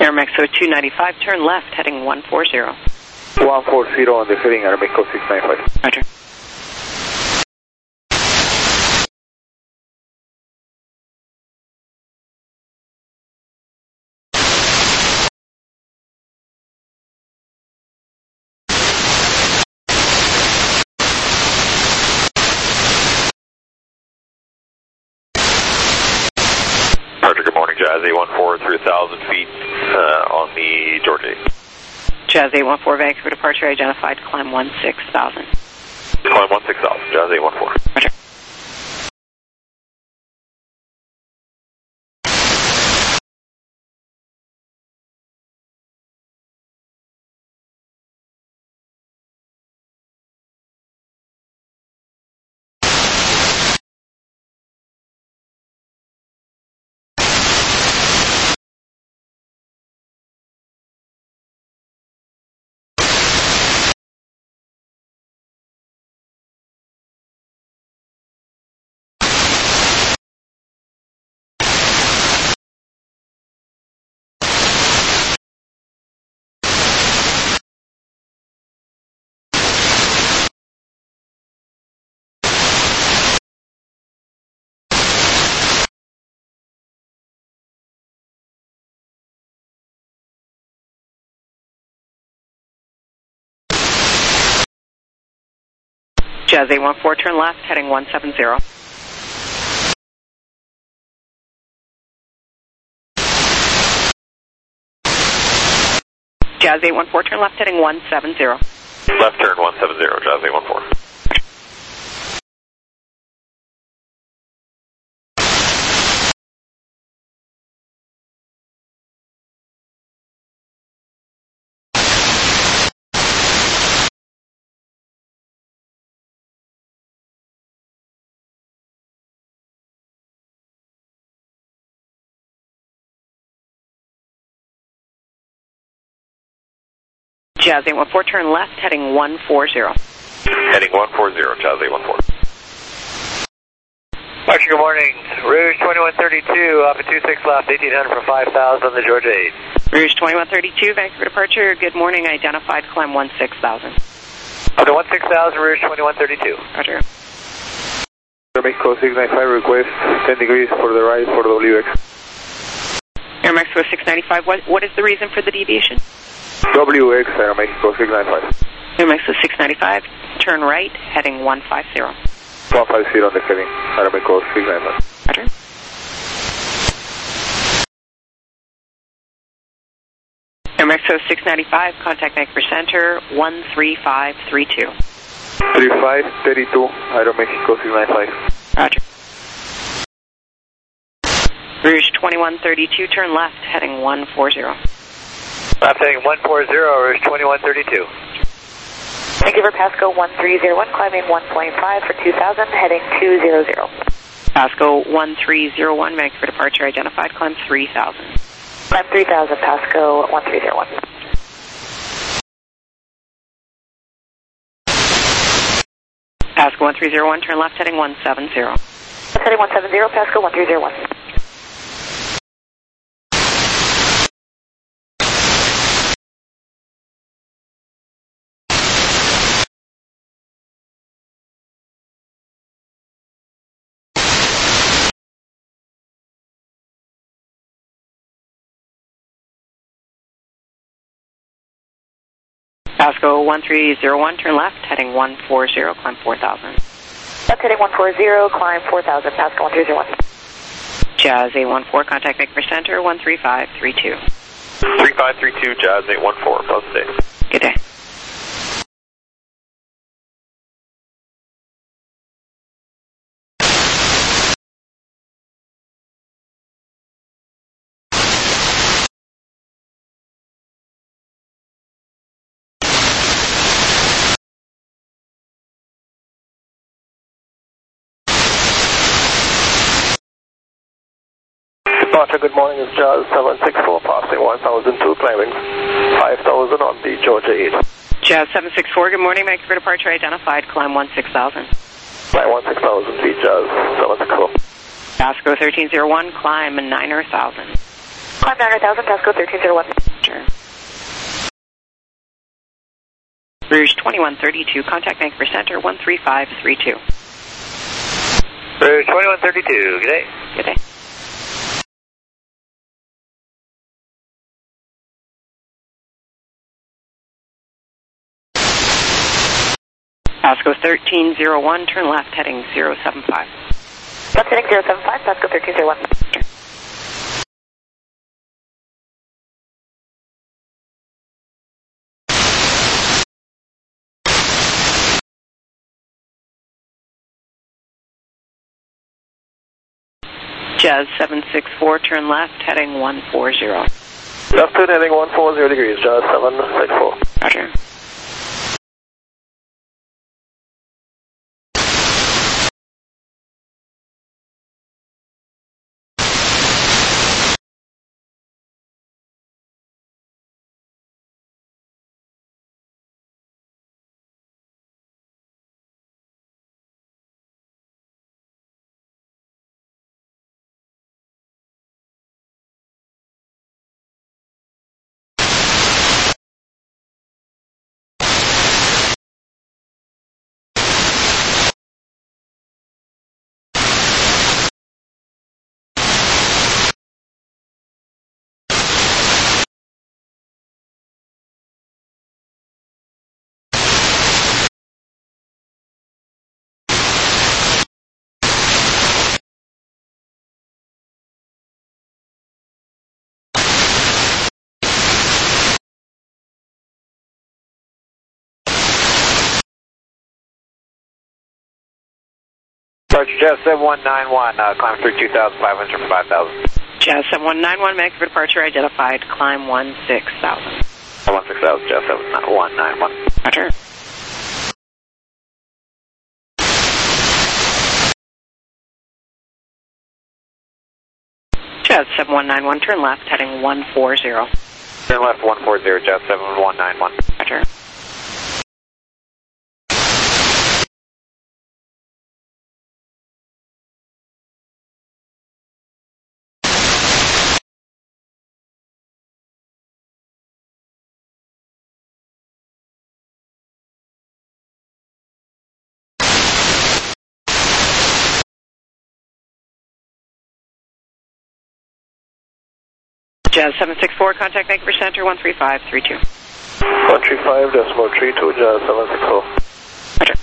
Air Mexico 295, turn left, heading 140. 140 on the heading Air Mexico 695. Roger. Good morning, Jazz 814 through 1,000 feet on the Georgia 8. Jazz 814, Vancouver departure identified, climb 16,000. Climb 16,000, Jazz 814. Roger. Jazz 814, turn left, heading 170. Jazz 814, turn left, heading 170. Left turn 170, Jazz 814. Jazz 814, turn left, heading 140. Heading 140, Jazz 814. Archer, good morning. Rouge 2132, off at 26 left, 1800 for 5,000 on the Georgia 8. Rouge 2132, Vancouver departure, good morning, identified, climb 16,000. Up to 16,000, Rouge 2132. Roger. Air Mexico 695, request 10 degrees for the right for WX. Air Mexico 695, what is the reason for the deviation? WX, Air Mexico 695. Air Mexico 695, turn right, heading 150. 150 on the heading, Air Mexico 695. Roger. Air Mexico 695, contact Vancouver Center, 13532. 3532, Air Mexico 695. Roger. Rouge 2132, turn left, heading 140. Left heading 140, Rouge 2132. Vancouver Pasco 1301, climbing 1.5 for 2,000, heading 200. Pasco 1301, Vancouver departure identified, climb 3,000. Climb 3,000, Pasco 1301. Pasco 1301, turn left, heading 170. Left heading 170, Pasco 1301. Pasco 1301, turn left, heading 140, climb 4,000. Left heading 140, climb 4,000, Pasco 1301. Jazz 814, contact Vancouver Center, 13532. 3532, Jazz 814, both day. Good day. Departure, good morning, it's Jazz 764, passing 1002, climbing 5,000 on the Georgia 8. Jazz 764, good morning, Vancouver departure identified, climb 16,000. Climb 16,000 feet, Jazz 764. Pasco 1301, climb 9,000. Climb 900,000, Pasco 1301. Sure. Rouge 2132, contact Vancouver Center 13532. Rouge 2132, good day. Good day. Pasco 1301, turn left heading 075. Left heading 075, Pasco 1301. Sure. Jazz 764, turn left, heading 140. Left turn heading 140 degrees, Jazz 764. Roger. Departure Jazz 7191, climb through 2,500 for 5,000. Jazz 7191, Vancouver departure identified, climb 16,000. 16,000, Jazz 7191. Roger. Jazz 7191, turn left heading 140. Turn left 140, Jazz 7191. Roger. Jazz 764, contact Vancouver Center 13532. 135.32, Jazz 764. Roger.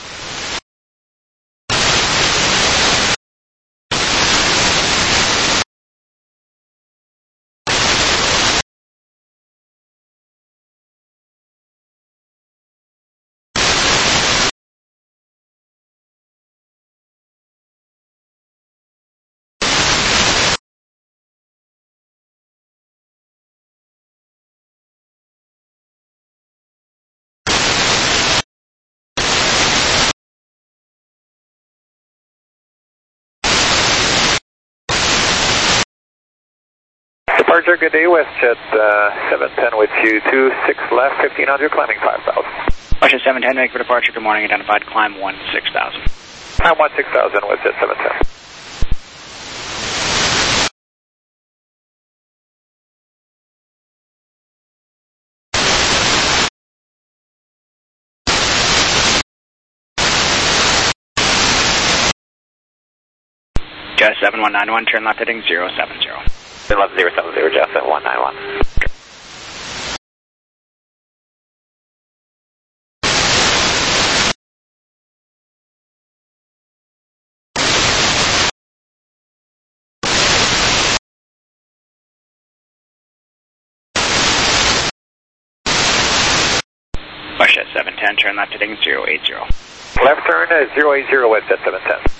Departure, good day, WestJet 710 with you, 26 left, 1500, climbing 5,000. WestJet 710, Vancouver departure, good morning, identified, climb 16,000. Climb 16,000, WestJet 710. Jazz 7191, turn left heading 070. Turn left 070, Jazz 7191. WestJet 710, turn left heading 080. Left turn 080, WestJet 710.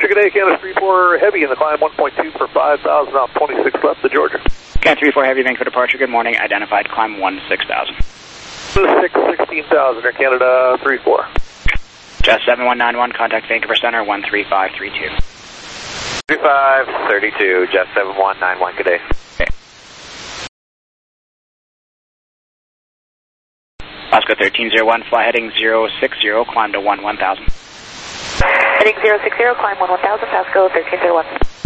Departure, good day, Canada 3-4 Heavy in the climb 1.2 for 5,000 off 26 left to Georgia. Canada 3-4 Heavy, Vancouver departure, good morning, identified climb 16,000. 16,000 Air Canada 3-4. Just 7191, contact Vancouver Center 13532. 3532, Jet 7191, good day. Okay. Oscar 1301, fly heading 060, climb to 1000. Heading 060, climb 1000, Pasco 1301.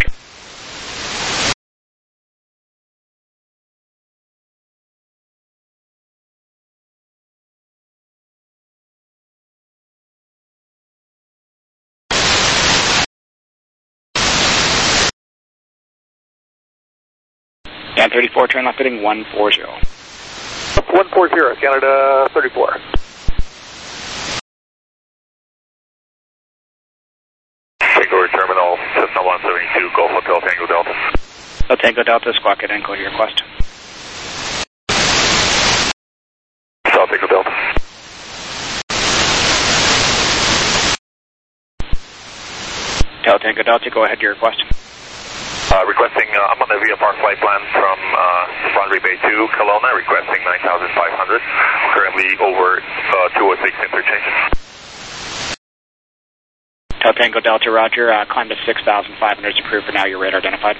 Dan 34, turn left heading 140. 140, Canada 34. Vancouver Terminal, Cessna 172, Golf Hotel Tango Delta. Hotel Tango Delta, squawk it and code your request. South Tango Delta. Hotel Tango Delta, go ahead, your request. Requesting, I'm on the VFR flight plan from Boundary Bay to Kelowna, requesting 9,500. Currently over 206 interchange. Hotel Tango Delta, roger. Climb to 6,500 is approved for now. Your radar identified.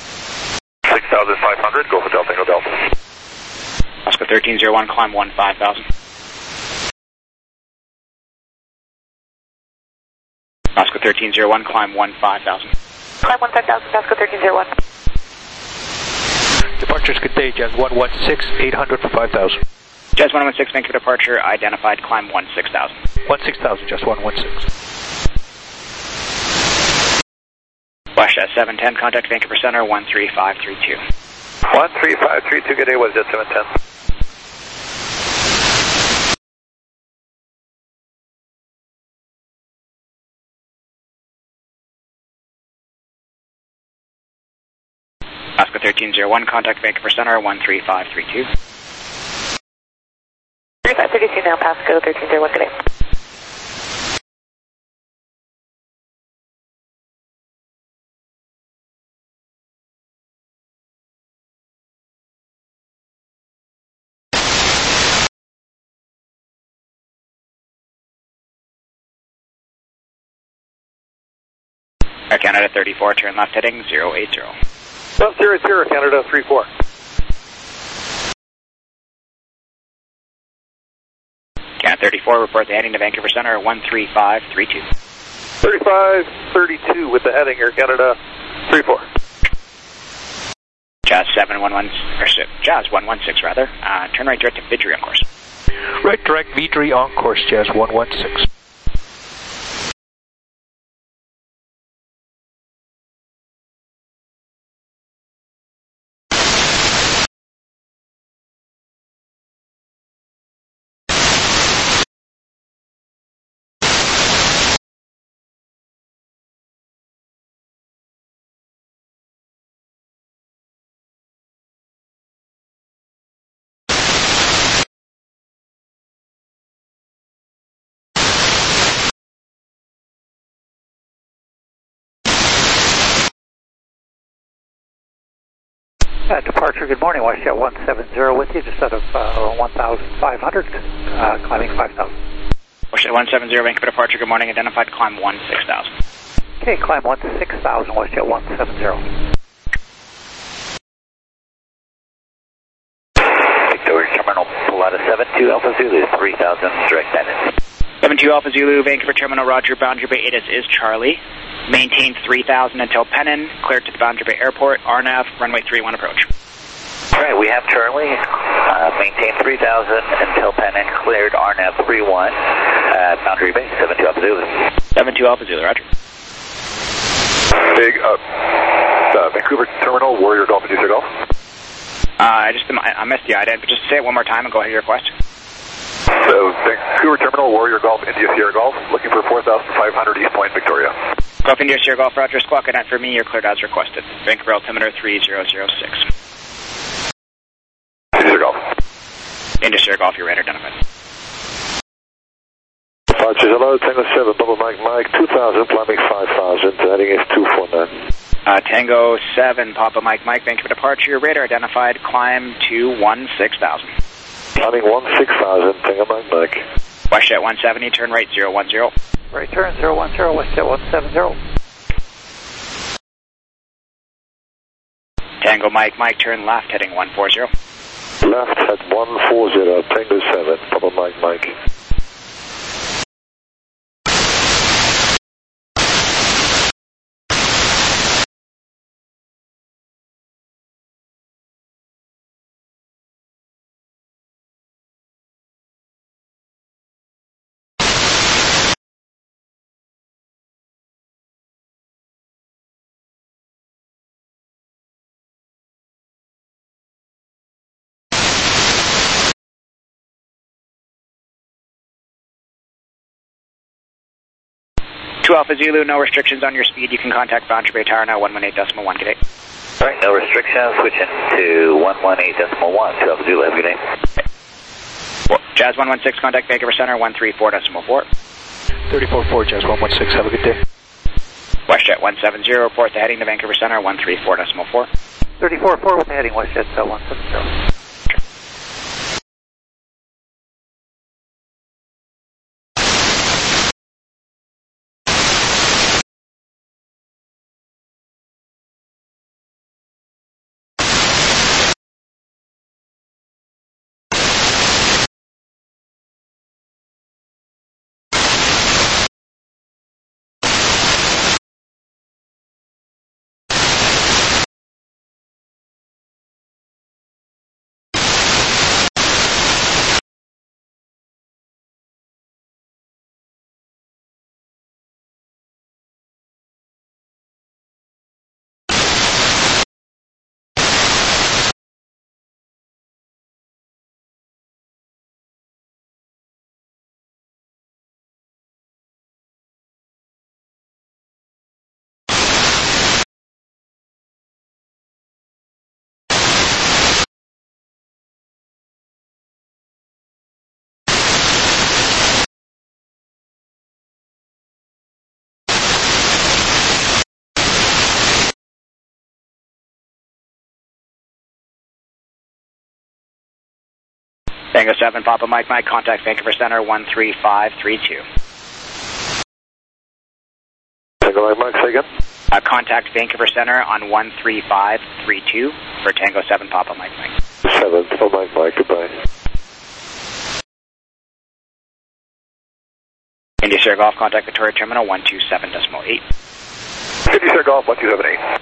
6,500, go Hotel Tango Delta. Oscar 1301, climb 15,000. Oscar 1301, climb 15,000. Climb 15,000, Pasco 1301. Departures, good day, Jazz 116, 800 for 5,000. Jazz 116, Vancouver departure, identified, climb 16,000. 16,000, Jazz 116. Flash 710, contact Vancouver Center 13532. 13532, good day, was Jet 710. Oscar 1301, contact Vancouver Center 13532. 3532 now, Pasco 1301, good day. Air Canada 34, turn left heading 080. South 00, Canada 34. Canada 34, report the heading to Vancouver Center 13532. 3532 with the heading, Air Canada 34. Jazz 711, or Jazz 116 rather. Turn right direct to Vidri on course. Right direct, Vidri on course, Jazz 116. Departure, good morning, WestJet 170 with you, just out of 1,500, climbing 5,000. WestJet 170, Vancouver departure, good morning, identified, climb 16,000. Okay, climb 16,000, WestJet 170. Victoria Terminal, pull out of 72 Alpha Zulu, 3,000, direct guidance. 72 Alpha Zulu, Vancouver Terminal, roger, Boundary Bay ATIS is Charlie. Maintain 3,000 until Pennon, cleared to the Boundary Bay Airport, RNAV, runway 31 approach. All right, we have Charlie, maintain 3,000 until Pennon, cleared RNAV 31 at Boundary Bay, 72 Alpha Zulu. 72 Alpha Zulu, roger. Big Vancouver Terminal, Warrior Golf, and Sierra Golf. I missed the ident, but just say it one more time and go ahead with your request. So, Vancouver Terminal, Warrior Golf, India Sierra Golf, looking for 4,500 East Point, Victoria. Golf India Sierra Golf, roger, squawk it out for me, you're cleared as requested. Vancouver altimeter 3006. Sierra Golf. India Sierra Golf, your radar identified. 5 Departures, hello, Tango 7, Papa Mike, 2000, climbing 5000, heading is 249. Tango 7, Papa Mike, Vancouver departure, radar identified, climb to 16,000. Climbing 16,000, Tango Mike. WestJet 170, turn right 010. Right turn 010, WestJet 170. Tango Mike, turn left heading 140. Left at 140, Tango 7, Papa Mike. Two Alpha Zulu, no restrictions on your speed. You can contact Boundary Bay Tower now, 118.1. Good day. Alright, no restrictions. Switching to 118.1. 2 Alpha Zulu, have a good day. Well, Jazz 116, contact Vancouver Center, 134.4. 34-4, Jazz 116, have a good day. WestJet 170, report the heading to Vancouver Center, 134.4. 34-4 with the heading, WestJet 170. Tango 7, Papa Mike, contact Vancouver Center, 13532. Tango Mike, say again? Contact Vancouver Center on 13532 for Tango 7, Papa Mike. 7, Papa Mike, goodbye. India Sierra Golf, contact Victoria Terminal, 127.8. India Sierra Golf, 1278.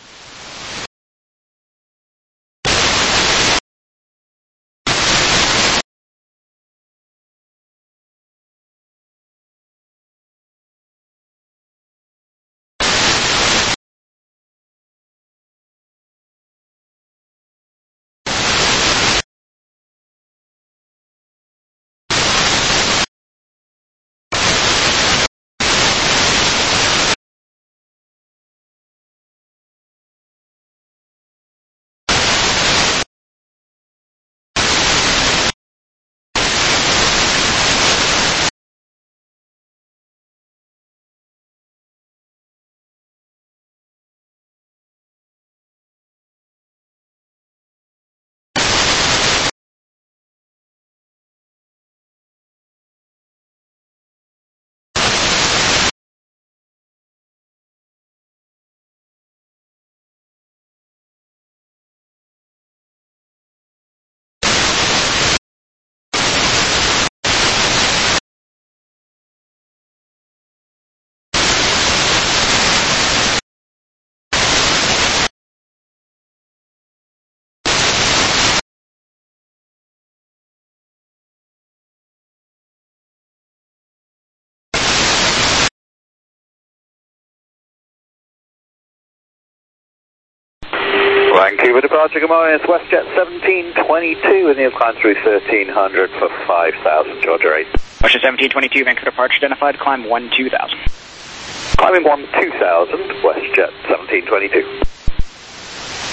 Vancouver departure, good morning, it's WestJet 1722 and you've climbed through 1300 for 5,000, Georgia 8. WestJet 1722, Vancouver departure identified, climb 12,000. Climbing 12,000, WestJet 1722.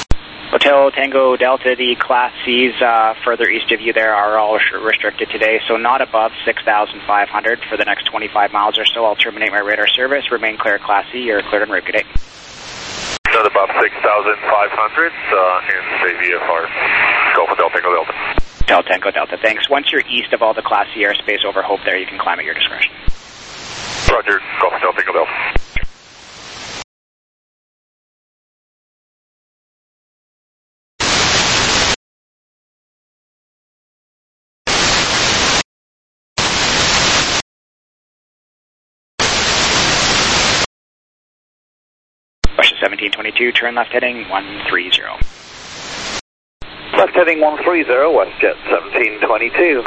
Hotel Tango Delta, the Class Cs further east of you there are all restricted today, so not above 6,500 for the next 25 miles or so. I'll terminate my radar service. Remain clear, Class C. You're cleared en route. Good day. Not above 6,500 in the VFR. Go for Delta Tango Delta. Hotel Tango Delta, thanks. Once you're east of all the Class C airspace over Hope there, you can climb at your discretion. Roger. Go for Delta Tango Delta. Russia 1722, turn left heading 130. Left heading 130, WestJet 1722.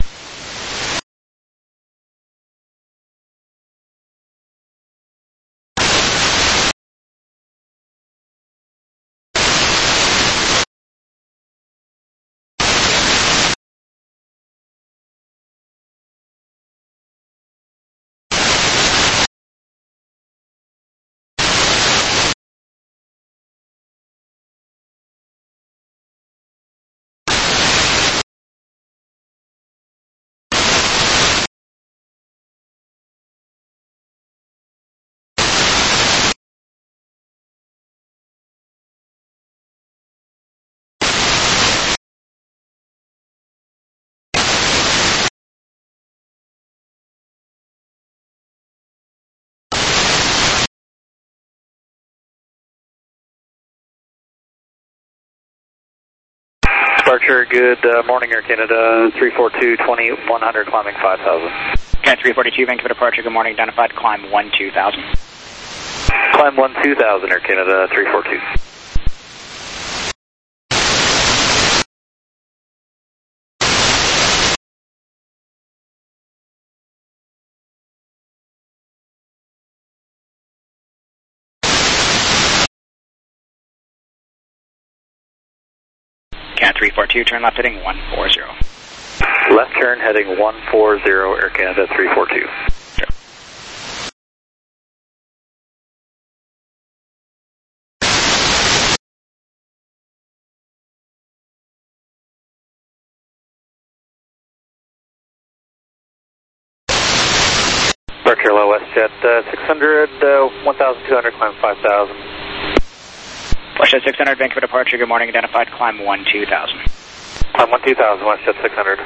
Departure, good morning, Air Canada, 342, 2100, climbing 5,000. Okay, 342, Vancouver departure, good morning, identified, climb 12,000. Climb 12,000, Air Canada, 342. Cat 342, turn left heading 140. Left turn heading 140, Air Canada 342. Sure. Departure low WestJet 600, 1,200, climb 5,000. WestJet 600, Vancouver departure, good morning, identified, climb 12,000. Climb 12,000, WestJet 600.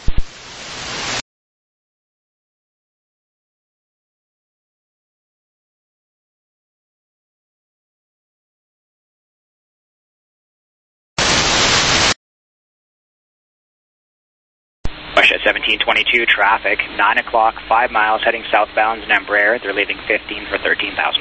WestJet 1722, traffic, 9 o'clock, 5 miles, heading southbound in Embraer. They're leaving 15 for 13,000.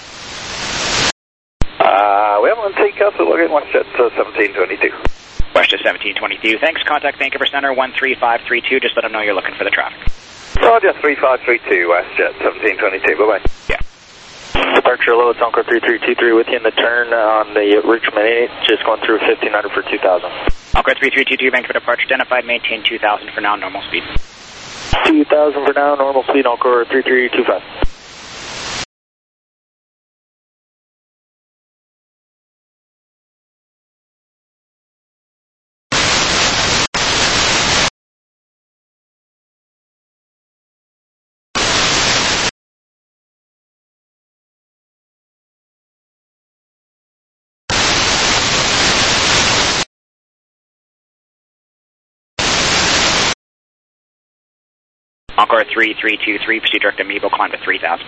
We have one take up, so we'll get WestJet 1722. WestJet 1722, thanks. Contact Vancouver Center 13532, just let them know you're looking for the traffic. Roger, 3532, WestJet 1722, bye-bye. Yeah. Departure low, it's Encore 3323 with you in the turn on the Richmond 8, just going through 1500 for 2000. Encore 3322, Vancouver departure, identified, maintain 2000 for now, normal speed. 2000 for now, normal speed, Encore 3325. Encore 3323, proceed direct to Meebo, climb to 3,000.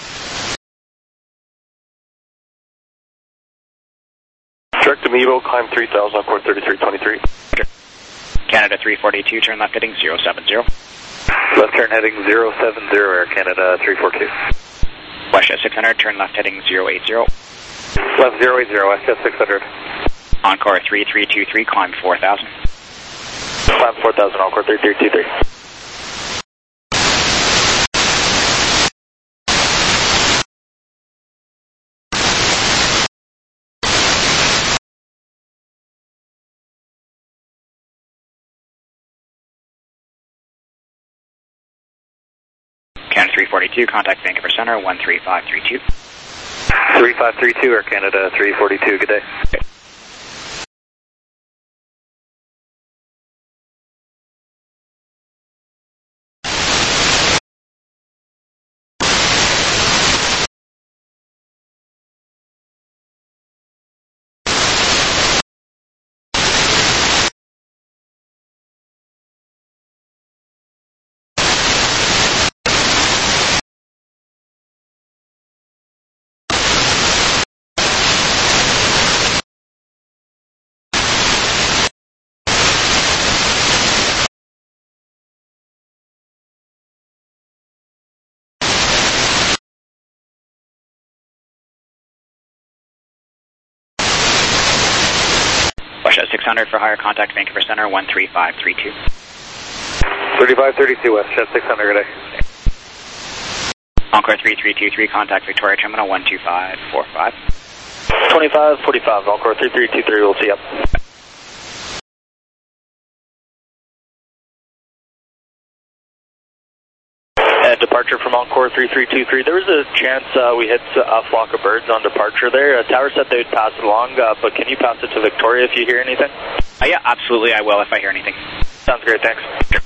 Direct to Meebo, climb 3,000, Encore 3323. Canada 342, turn left heading 070. Left turn heading 070, Air Canada 342. WestJet 600, turn left heading 080. Left 080, WestJet 600. Encore 3323, climb 4,000. Climb 4,000, Encore 3323. Canada 342, contact Vancouver Center 13532. 3532, Air Canada 342, good day. Okay. Push at 600 for higher contact Vancouver Center, 13532. 3532 West, Jet 600, good day. Encore 3323, contact Victoria Terminal, 12545. 2545, Encore 3323, we'll see you. Departure from Encore 3323. There was a chance we hit a flock of birds on departure there. Tower said they'd pass it along, but can you pass it to Victoria if you hear anything? Yeah, absolutely, I will if I hear anything. Sounds great, thanks. Sure.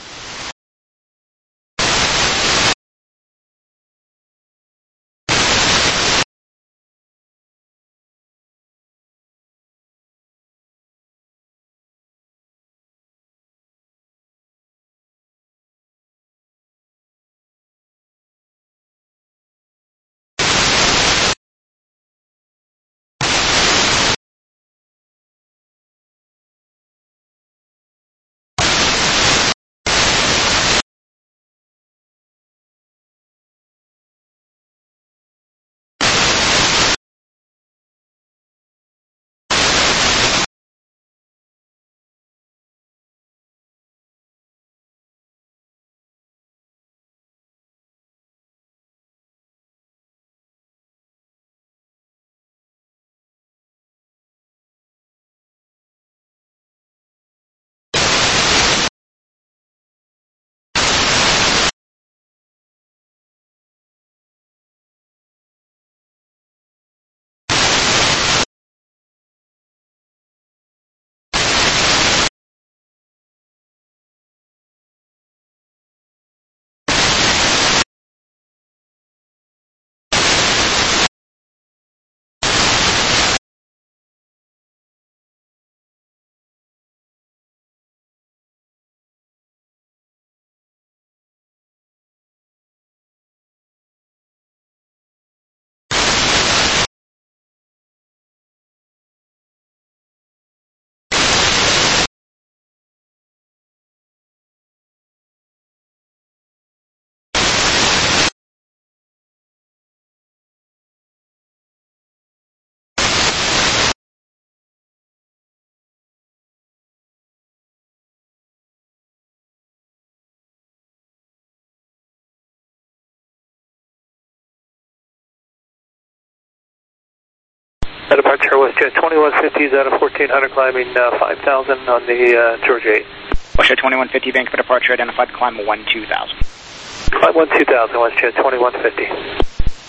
Departure WestJet 2150 is out of 1400, climbing 5000 on the Georgia 8. WestJet 2150, Vancouver departure identified, climb 12000. Climb 12000, WestJet 2150.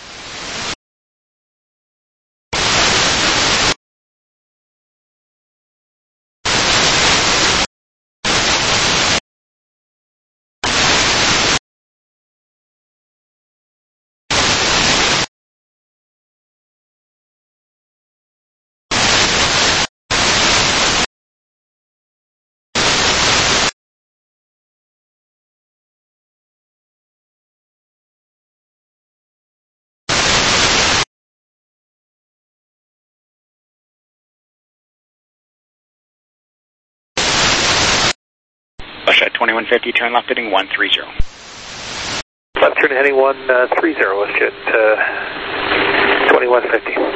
WestJet 2150, turn left heading 130. Left turn heading 130, WestJet 2150.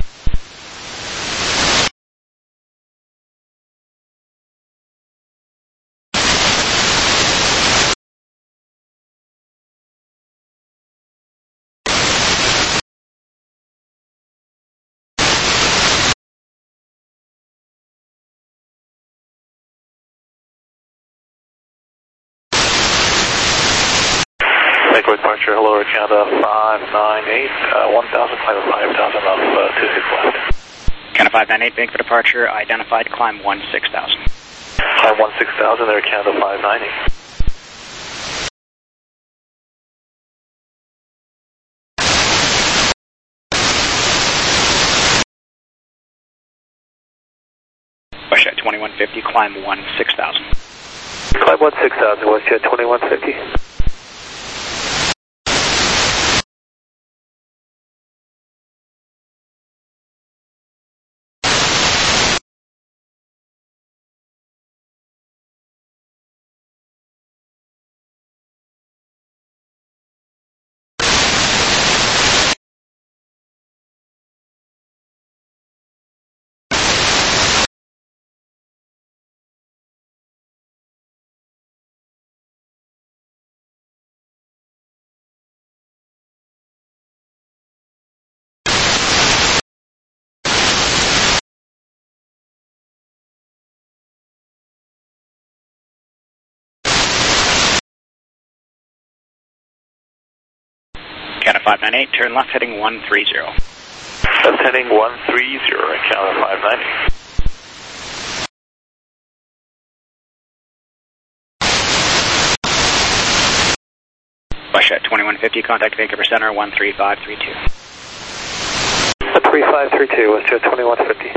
Vancouver departure, hello, Canada 598, 1000, climb 5000 of 26 left. Canada 598, Vancouver departure identified, climb 16000. Climb 16000, there, Canada 598. WestJet 2150, climb 16000. Climb 16000, WestJet 2150. Canada 598, turn left heading 130. Left heading 130, Canada 590. Westjet 2150, contact Vancouver Center 13532. 3532, Westjet 2150.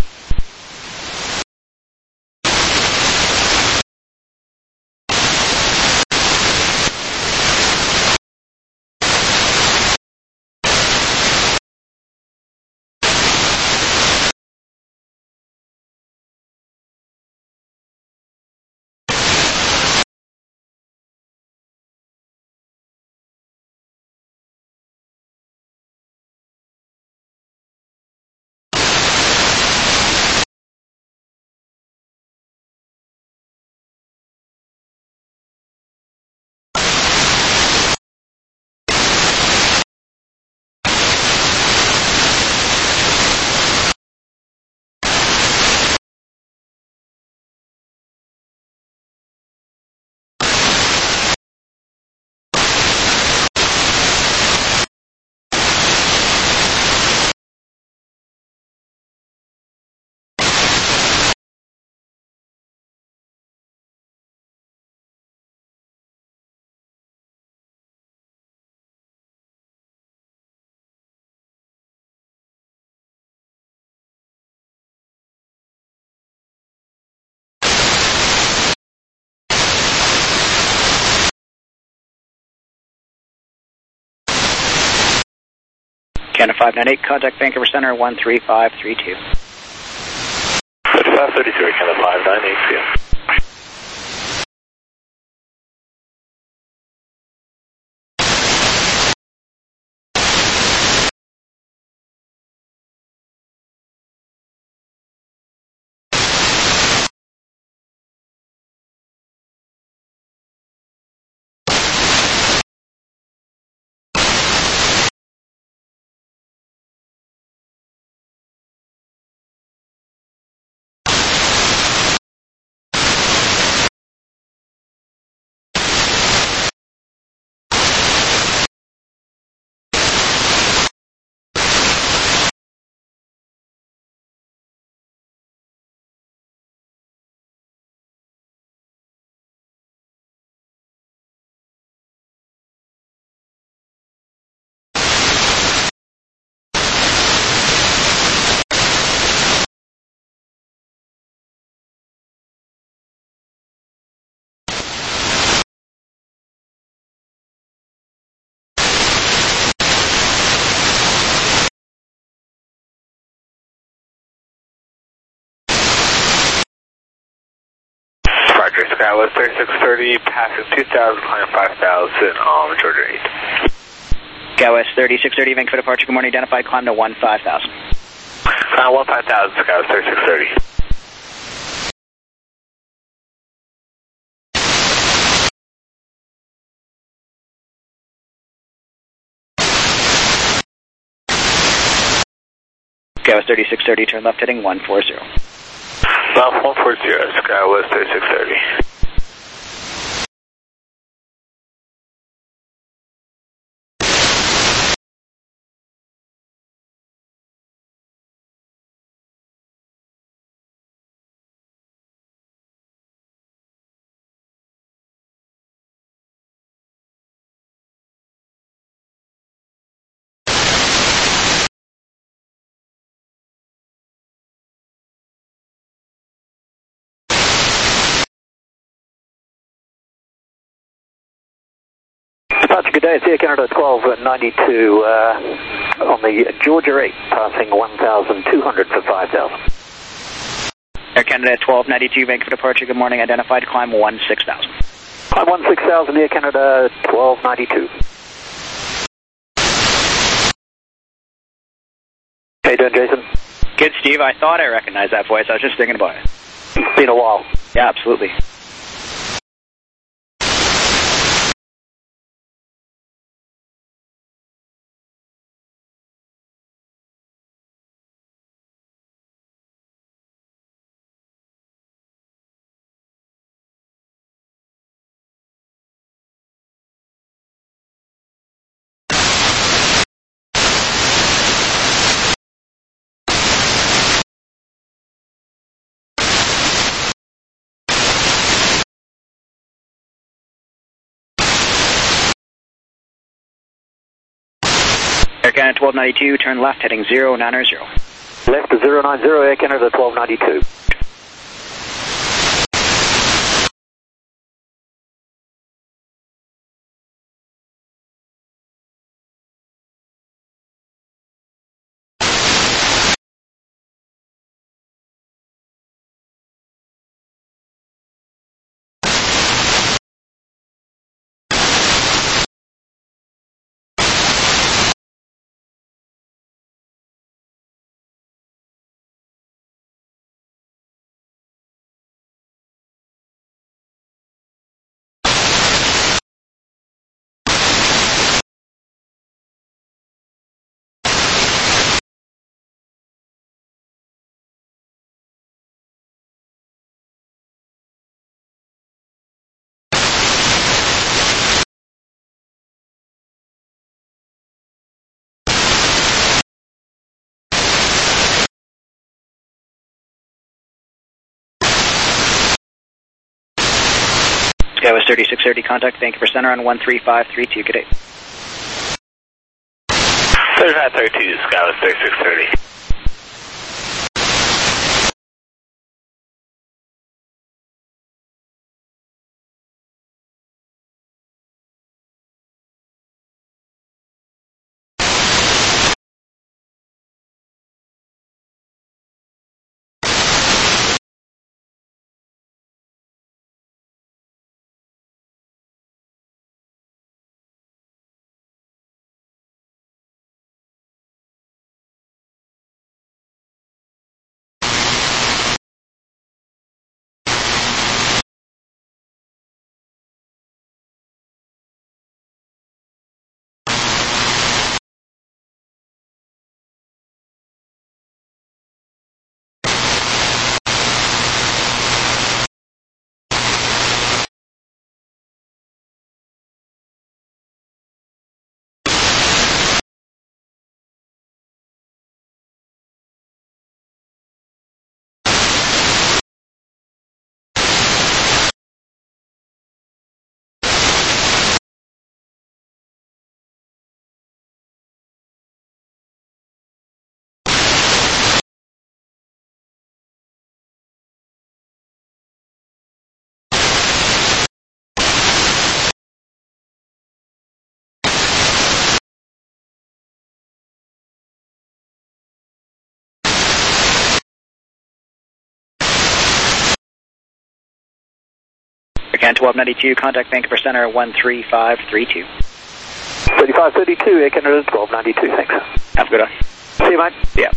Canada 598, contact Vancouver Center 13532. 3532, Canada 598, see ya. Skywest 3630, passing 2,000, climbing 5,000 on Georgia 8. Skywest 3630, Vancouver departure, good morning, identified, climb to 15,000. 15,000, Skywest 3630. Skywest 3630, turn left heading 140. Left 140, Skywest 3630. Good day, it's Air Canada 1292 on the Georgia 8, passing 1,200 for 5,000. Air Canada 1292, Vancouver departure, good morning, identified, climb 16,000. Climb 16,000, Air Canada 1292. How you doing, Jason? Good, Steve. I thought I recognized that voice. I was just thinking about it. It's been a while. Yeah, absolutely. Air Canada 1292, turn left heading 090. Left to 090, Air Canada 1292. Skywest 3630, contact Vancouver Center on 13532, good day. 3532, Skywest 3630. Air Canada 1292, contact Vancouver Center 13532. 3532, Air Canada 1292, thanks. Have a good one. See you, mate. Yeah.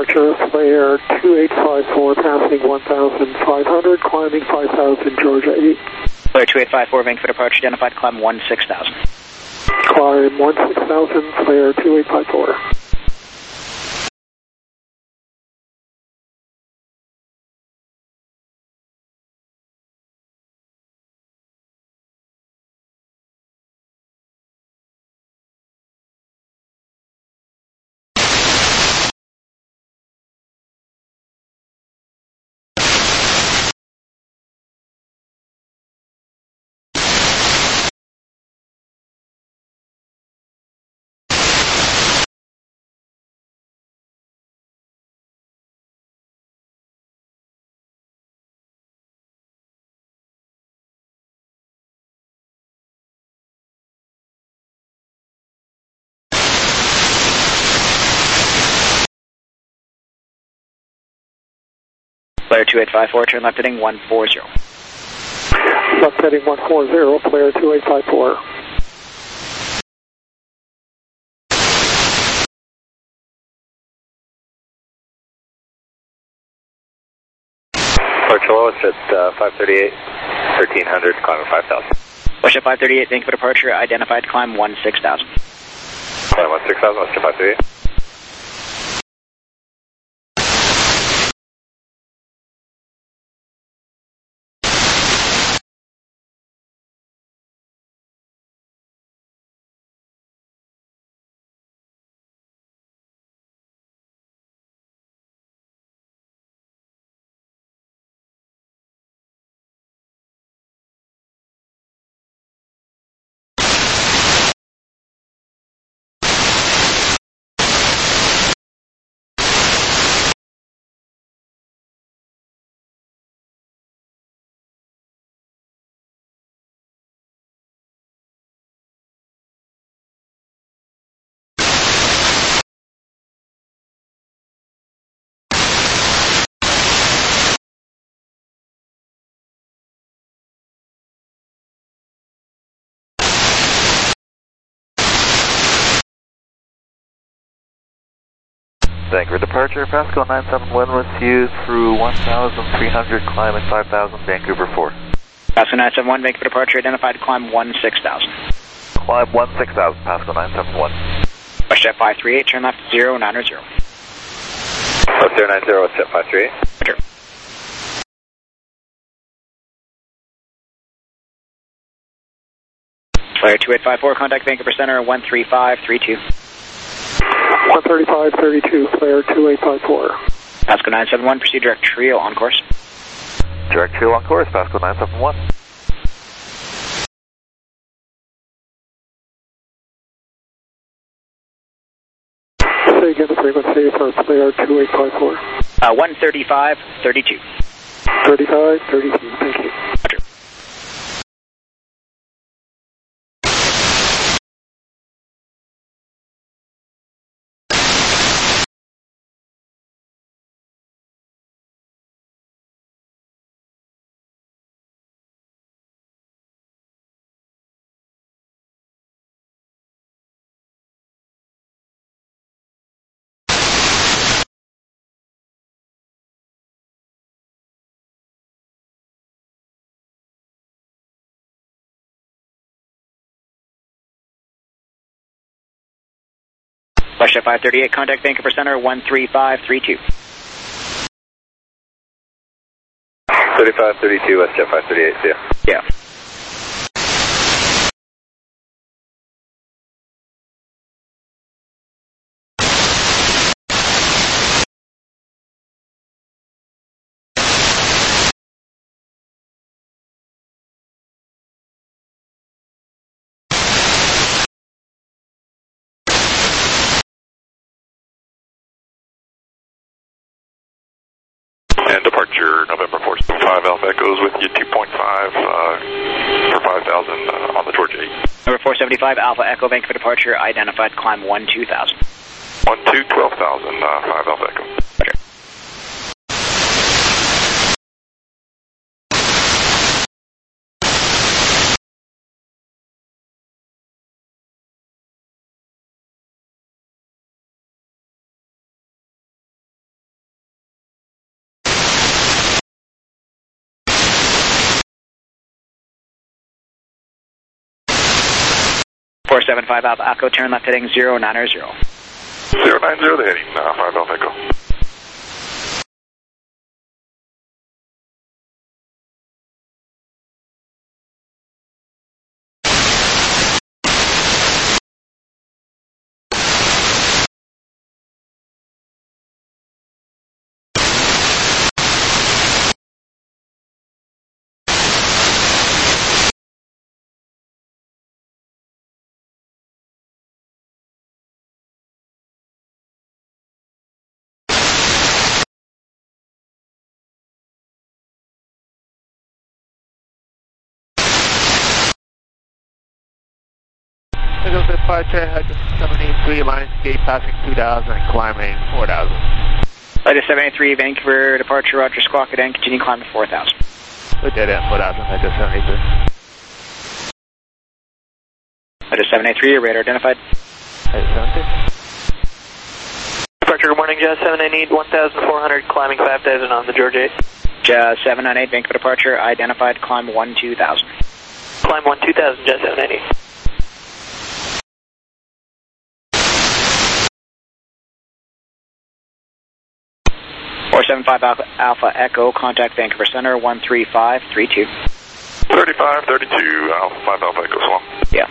departure, flare 2854, passing 1,500, climbing 5,000, Georgia 8. Flare 2854, Vancouver departure, identified, climb 16,000. Climb 16,000, flare 2854. Flare 2854, turn left heading 140. Left heading 140, flare 2854. Chillow, it's at 538, 1300, climbing 5,000. Westjet 538, Vancouver departure, identified, climb 16,000. Climb 16,000, Westjet 538. Vancouver departure, Pasco 971 with you through 1,300, climbing 5,000, Vancouver 4. Pasco 971, Vancouver departure, identified, climb 16,000. Climb 16,000, Pasco 971. Westjet 538, turn left 090. Left 090, Westjet 538. Roger. Flare 2854, contact Vancouver Center 13532. 13532, flare 2854. Pasco 971, proceed direct trio on course. Direct trio on course, Pasco 971. Say again the frequency for flare 2854. 13532. 3532, thank you. Roger. Westjet 538, contact Vancouver Center 13532. 3532, Westjet 538, see ya. Yeah. And departure November 4th, 5 Alpha Echoes with you 2.5 for 5,000 on the Georgia 8. Number 475, Alpha Echo, Vancouver departure, identified, climb 12,000. 12,000, 5 Alpha Echo. Roger. 475 Alpha Echo, turn left heading 090. 090, the heading 5 Alpha Echo. Echo departure, head 783, line gate passing 2000 and climbing 4000. Latest 783, Vancouver departure, Roger Squawk again, continue climbing 4000. Dead end 4000, head 783. Latest 783, your radar identified. Head 73. Departure, good morning, Jazz 798, 1400, climbing 5000 on the George 8. Jazz 798, Vancouver departure, identified, climb 12000. Climb 12000, Jazz 798. Four 75 Alpha Echo, contact Vancouver Center 13532. 3532, Alpha 5 Alpha Echo, swamp. Yeah.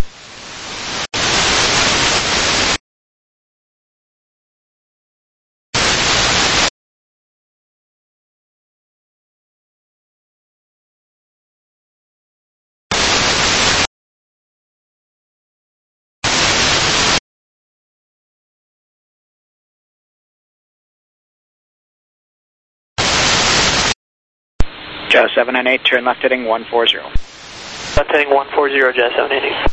Jazz 798, turn left heading 140. Left heading 140, Jazz 798.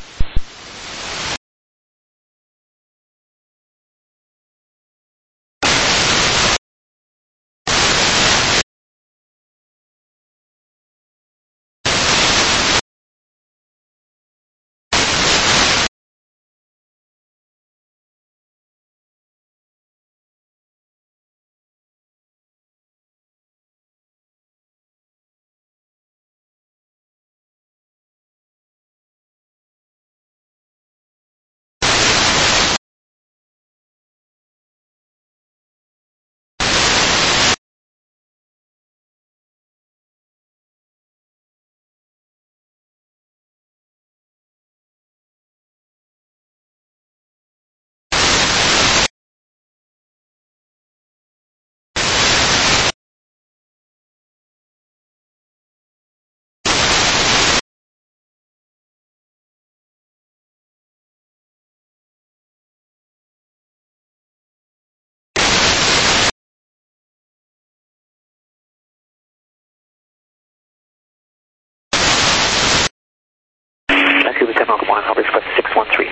Vancouver Terminal 1, Harbor Express 613.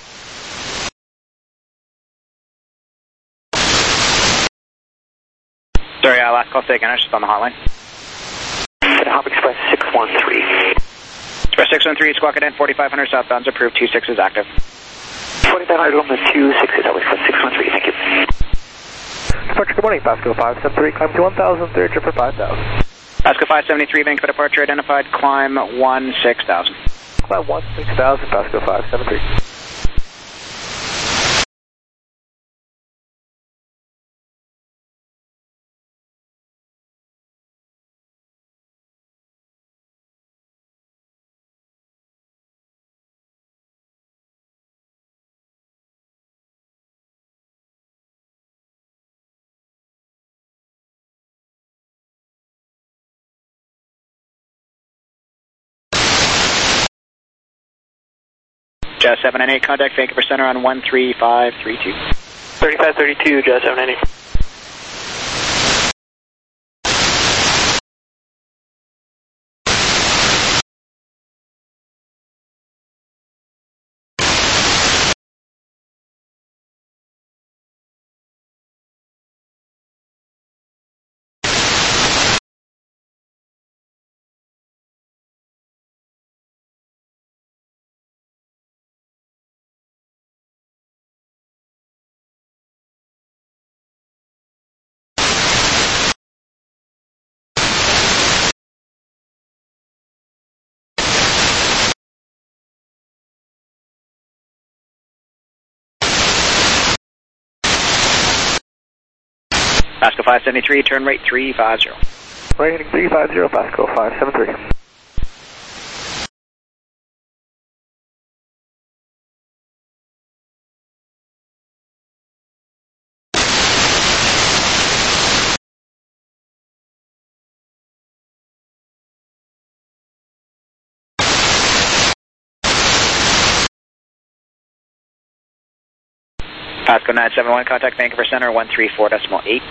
Sorry, last call, say again, I was just on the hotline. Harbor Express 613. Express 613, Squawk at 4500 southbound's approved, 26 is active. 4500 on the 26 is Harbor Express 613, thank you. Departure, good morning, Pasco 573, climb to 1000, third trip for 5000. Pasco 573, Vancouver departure identified, climb 16,000. Climb 16,000, Pasco 573. Jazz 798, contact Vancouver Center on 13532. 3532, Jazz 798. Pasco 573, turn right 350. Right heading 350, Pasco 573. Pasco 971, contact Vancouver Center 134.8.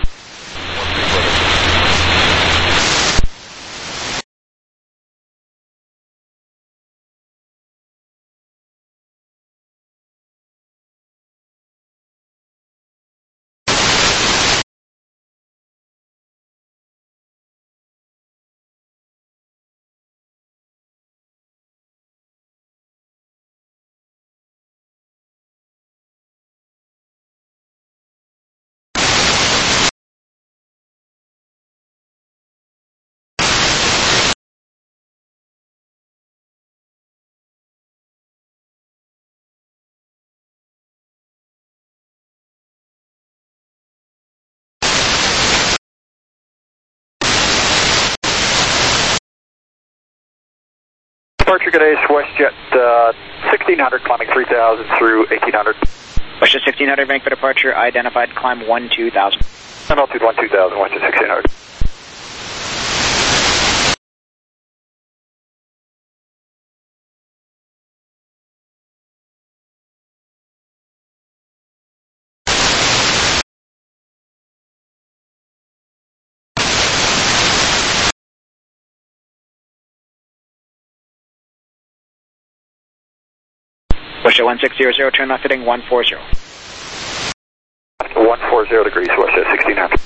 Departure Gdańsk, WestJet 1600, climbing 3000 through 1800. WestJet 1600, Vancouver departure, identified, climb 12000. Altitude 12000, WestJet 1600. WestJet 1600, turn left heading 140. 140 degrees, WestJet 1600.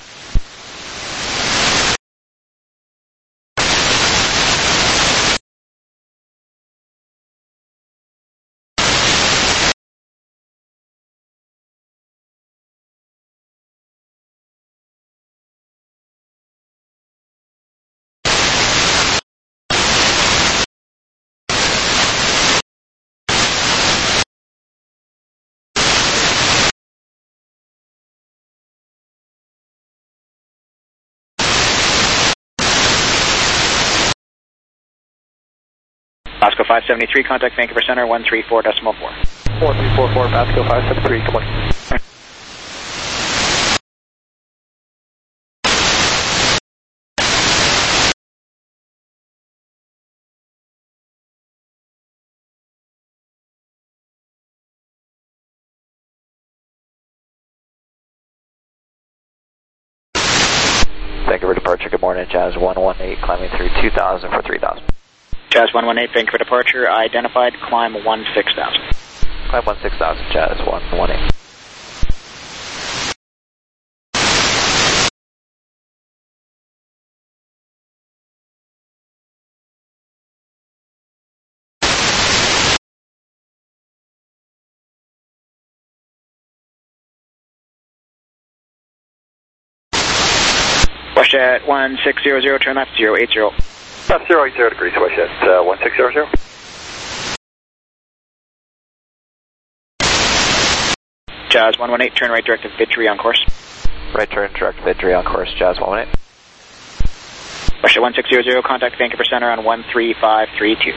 Pasco 573, contact Vancouver Center 134.4. 4344, Pasco 573, good morning. Vancouver departure, good morning, Jazz 118, climbing through 2000 for 3000. Jazz 118, Vancouver departure, identified, climb 16000. Climb 16000, Jazz 118. WestJet 1600, turn left 080. Left 080 degrees, WestJet 1600. Jazz 118, turn right directive Vidri on course. Right turn, direct Vidri on course, Jazz 118. WestJet 1600, contact Vancouver Center on 13532.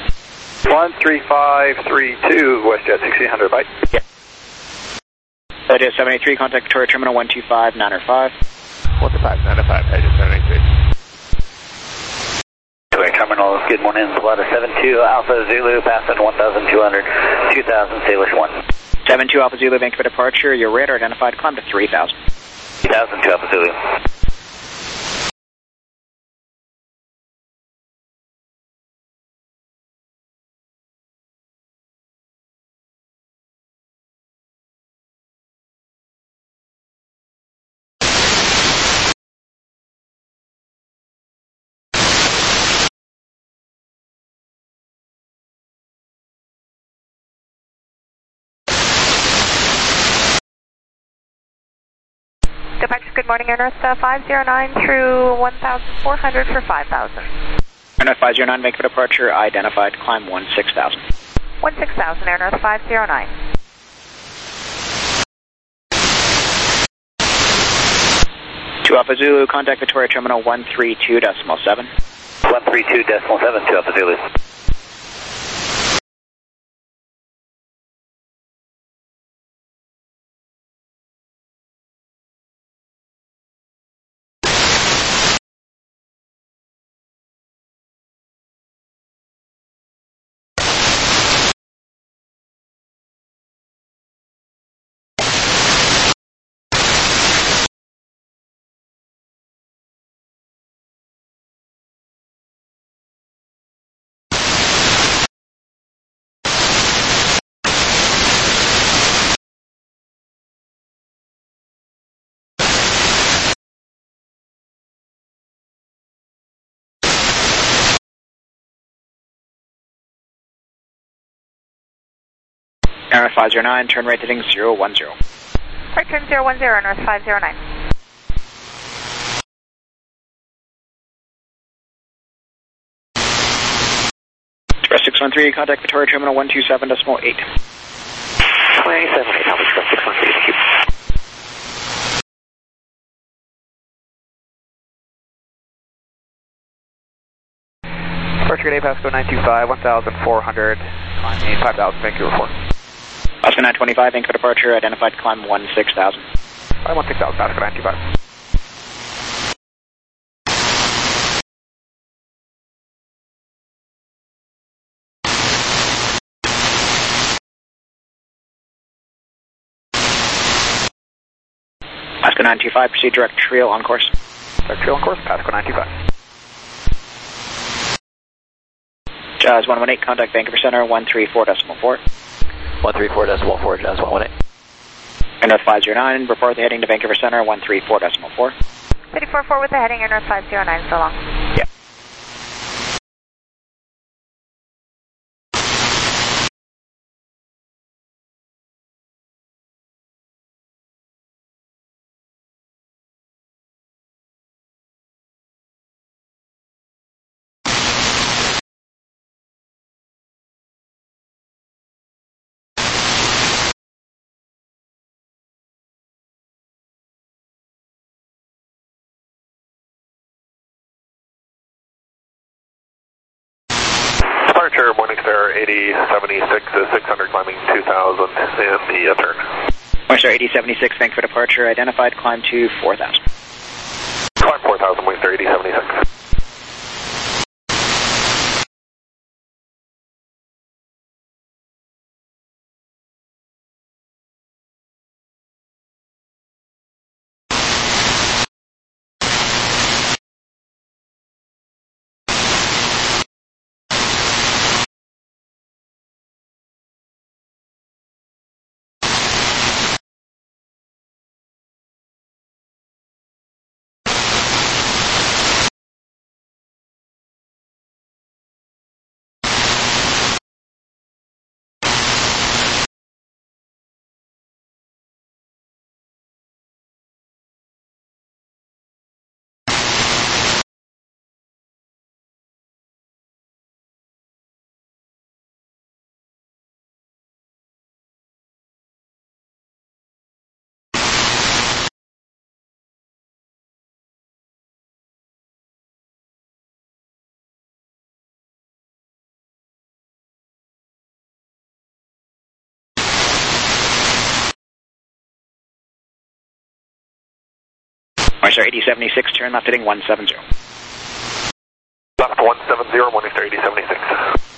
13532, WestJet 1600, bye. Yeah. WestJet 783, contact Victoria Terminal 125 905. 125 Edge 783. Victoria Terminal, good morning, Zalata 72, Alpha Zulu, passing 1200, 2000, Salish 1. 72 Alpha Zulu, Vancouver departure, your radar identified, climb to 3000. 3000 to Alpha Zulu. Departure, good morning, Air North 509 through 1400 for 5000. Air North 509, Vancouver departure, identified, climb 16000. 16000, Air North 509. Alpha Zulu, contact Victoria Terminal 132.7. 132.7, 2 Alpha Zulu. North 509, turn right heading 010. Right turn 010, North 509. Express 613, contact Victoria Terminal 127.8. 27, Alpha Express 613, thank you. Departure gate A, Pasco 925, 1,400, climbing 5,000, Vancouver 4. Pasco 925, Vancouver departure, identified climb 16,000. 16,000, Pasco 925. Pasco 925, proceed direct trail on course. Direct trail on course, Pasco 925. Jazz 118, contact Vancouver Center 134.4. 134.4, Jazz 118. Air North 509, report the heading to Vancouver Center 134.4. 344 with the heading Air North 509, so long. Yeah. Departure, Morning Star 8076 is 600, climbing 2000 in the turn. Morning Star 8076, Vancouver departure, identified climb to 4,000. Climb 4000, Morning Star 8076. Morning Star 8076, turn left heading 170. Left 170, Morning Star 8076.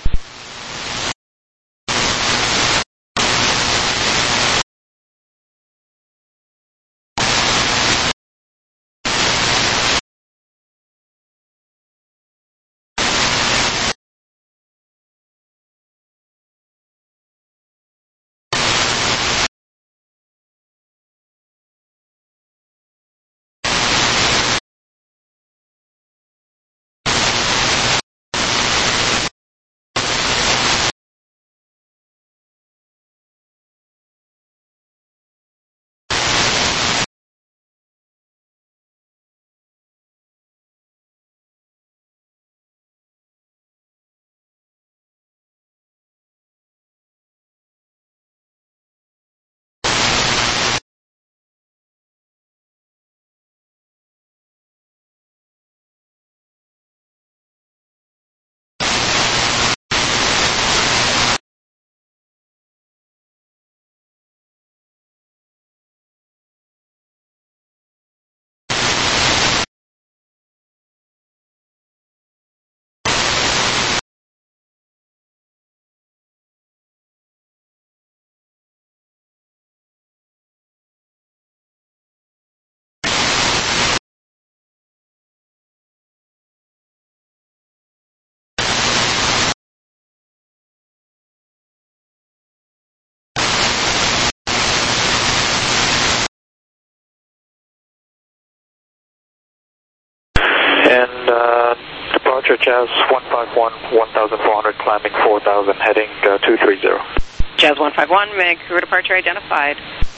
departure, Jazz 151, 1,400, climbing 4,000, heading 230. Jazz 151, Vancouver departure identified.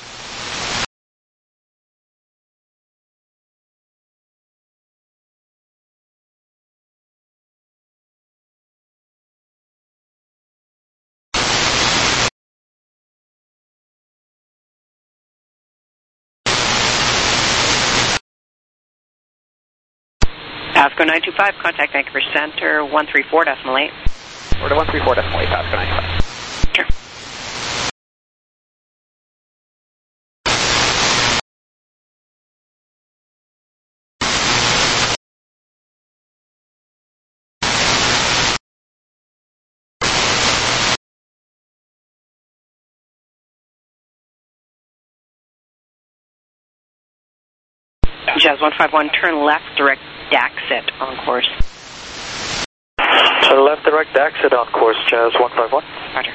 Pasco 925, contact Vancouver Center 134.8. We're to 134.8, Pasco 925. Sure. Jazz 151, turn left, direct Daxit on course. Turn left, direct Daxit on course, Jazz 151. Roger.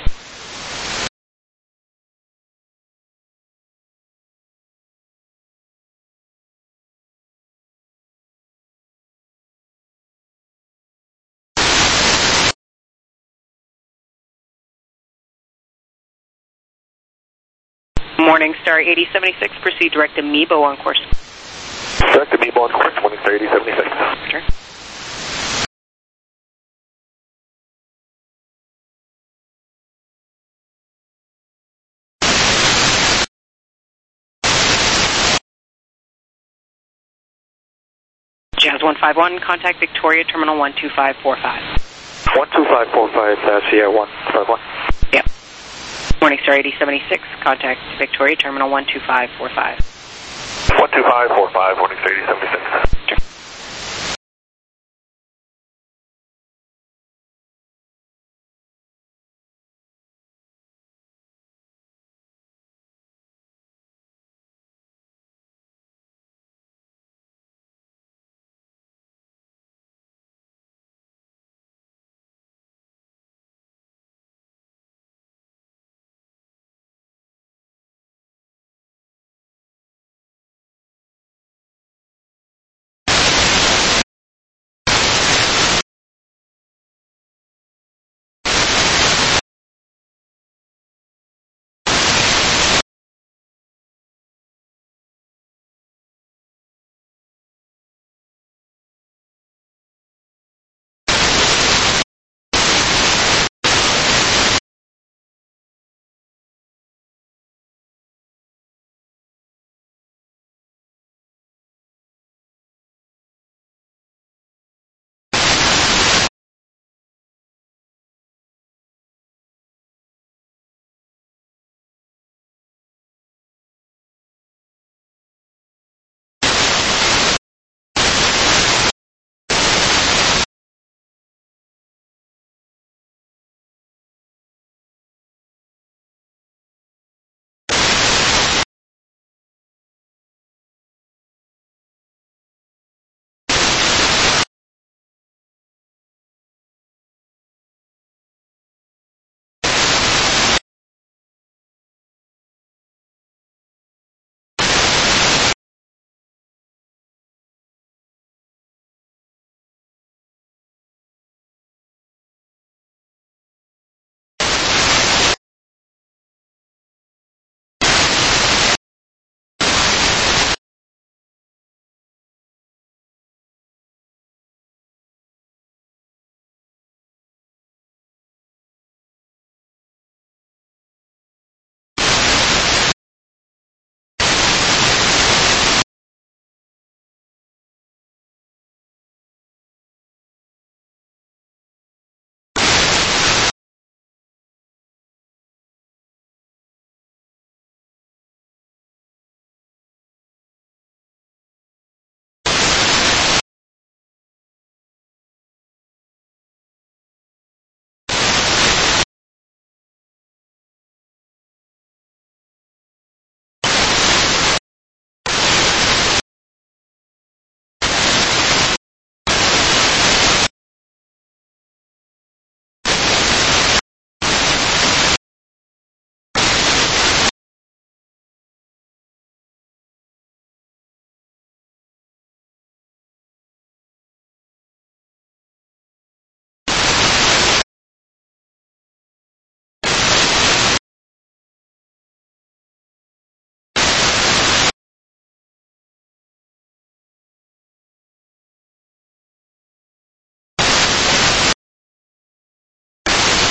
Morningstar 8076, proceed direct Amoeba on course. Direct Amoeba on course, Morningstar 8076. Sure. Jazz 151, contact Victoria Terminal 12545. 12545, Sierra 151. Yep. Morningstar 8076, contact Victoria Terminal 12545. 12545, Morningstar 8076. Sure.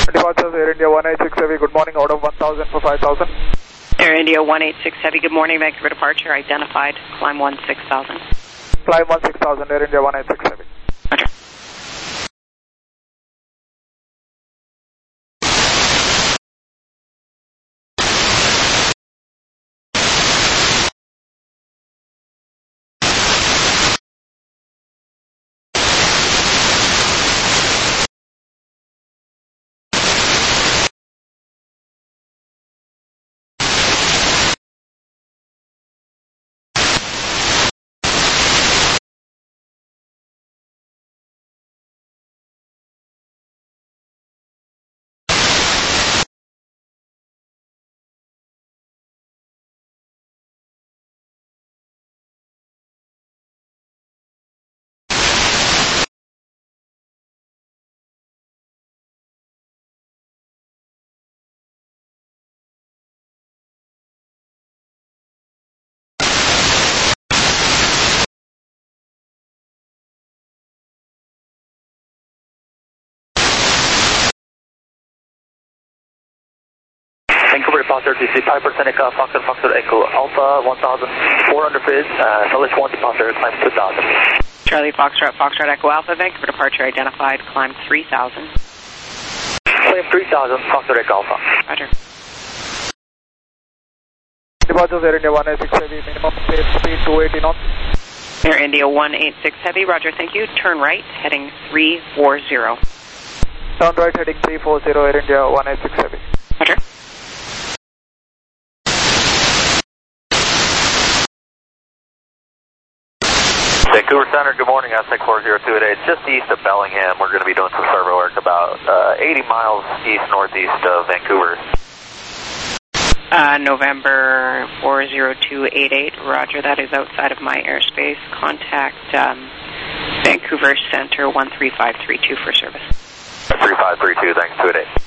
Departures Air India 186 Heavy, good morning, out of 1000 for 5000. Air India 186 Heavy, good morning, Vancouver departure, identified, climb 16,000. Climb 16,000, Air India 186 Heavy. Roger. Vancouver departure TC 5% Echo, Foxtrot Echo, Alpha 1400 feet, Village 1 departure, climb 2000. Charlie Foxtrot Echo Alpha, Vancouver departure identified, climb 3,000. Climb 3,000, Foxtrot Echo Alpha. Roger. Departures Air India 186 Heavy, minimum safe speed 280 knots. Air India 186 Heavy, roger, thank you. Turn right, heading 340. Turn right, heading 340, Air India 186 Heavy. Roger. Vancouver Center, good morning, Aztec 4028. It's just east of Bellingham. We're going to be doing some survey work about 80 miles east-northeast of Vancouver. November 40288, roger, that is outside of my airspace. Contact Vancouver Center 13532 for service. 3532, thanks, 28.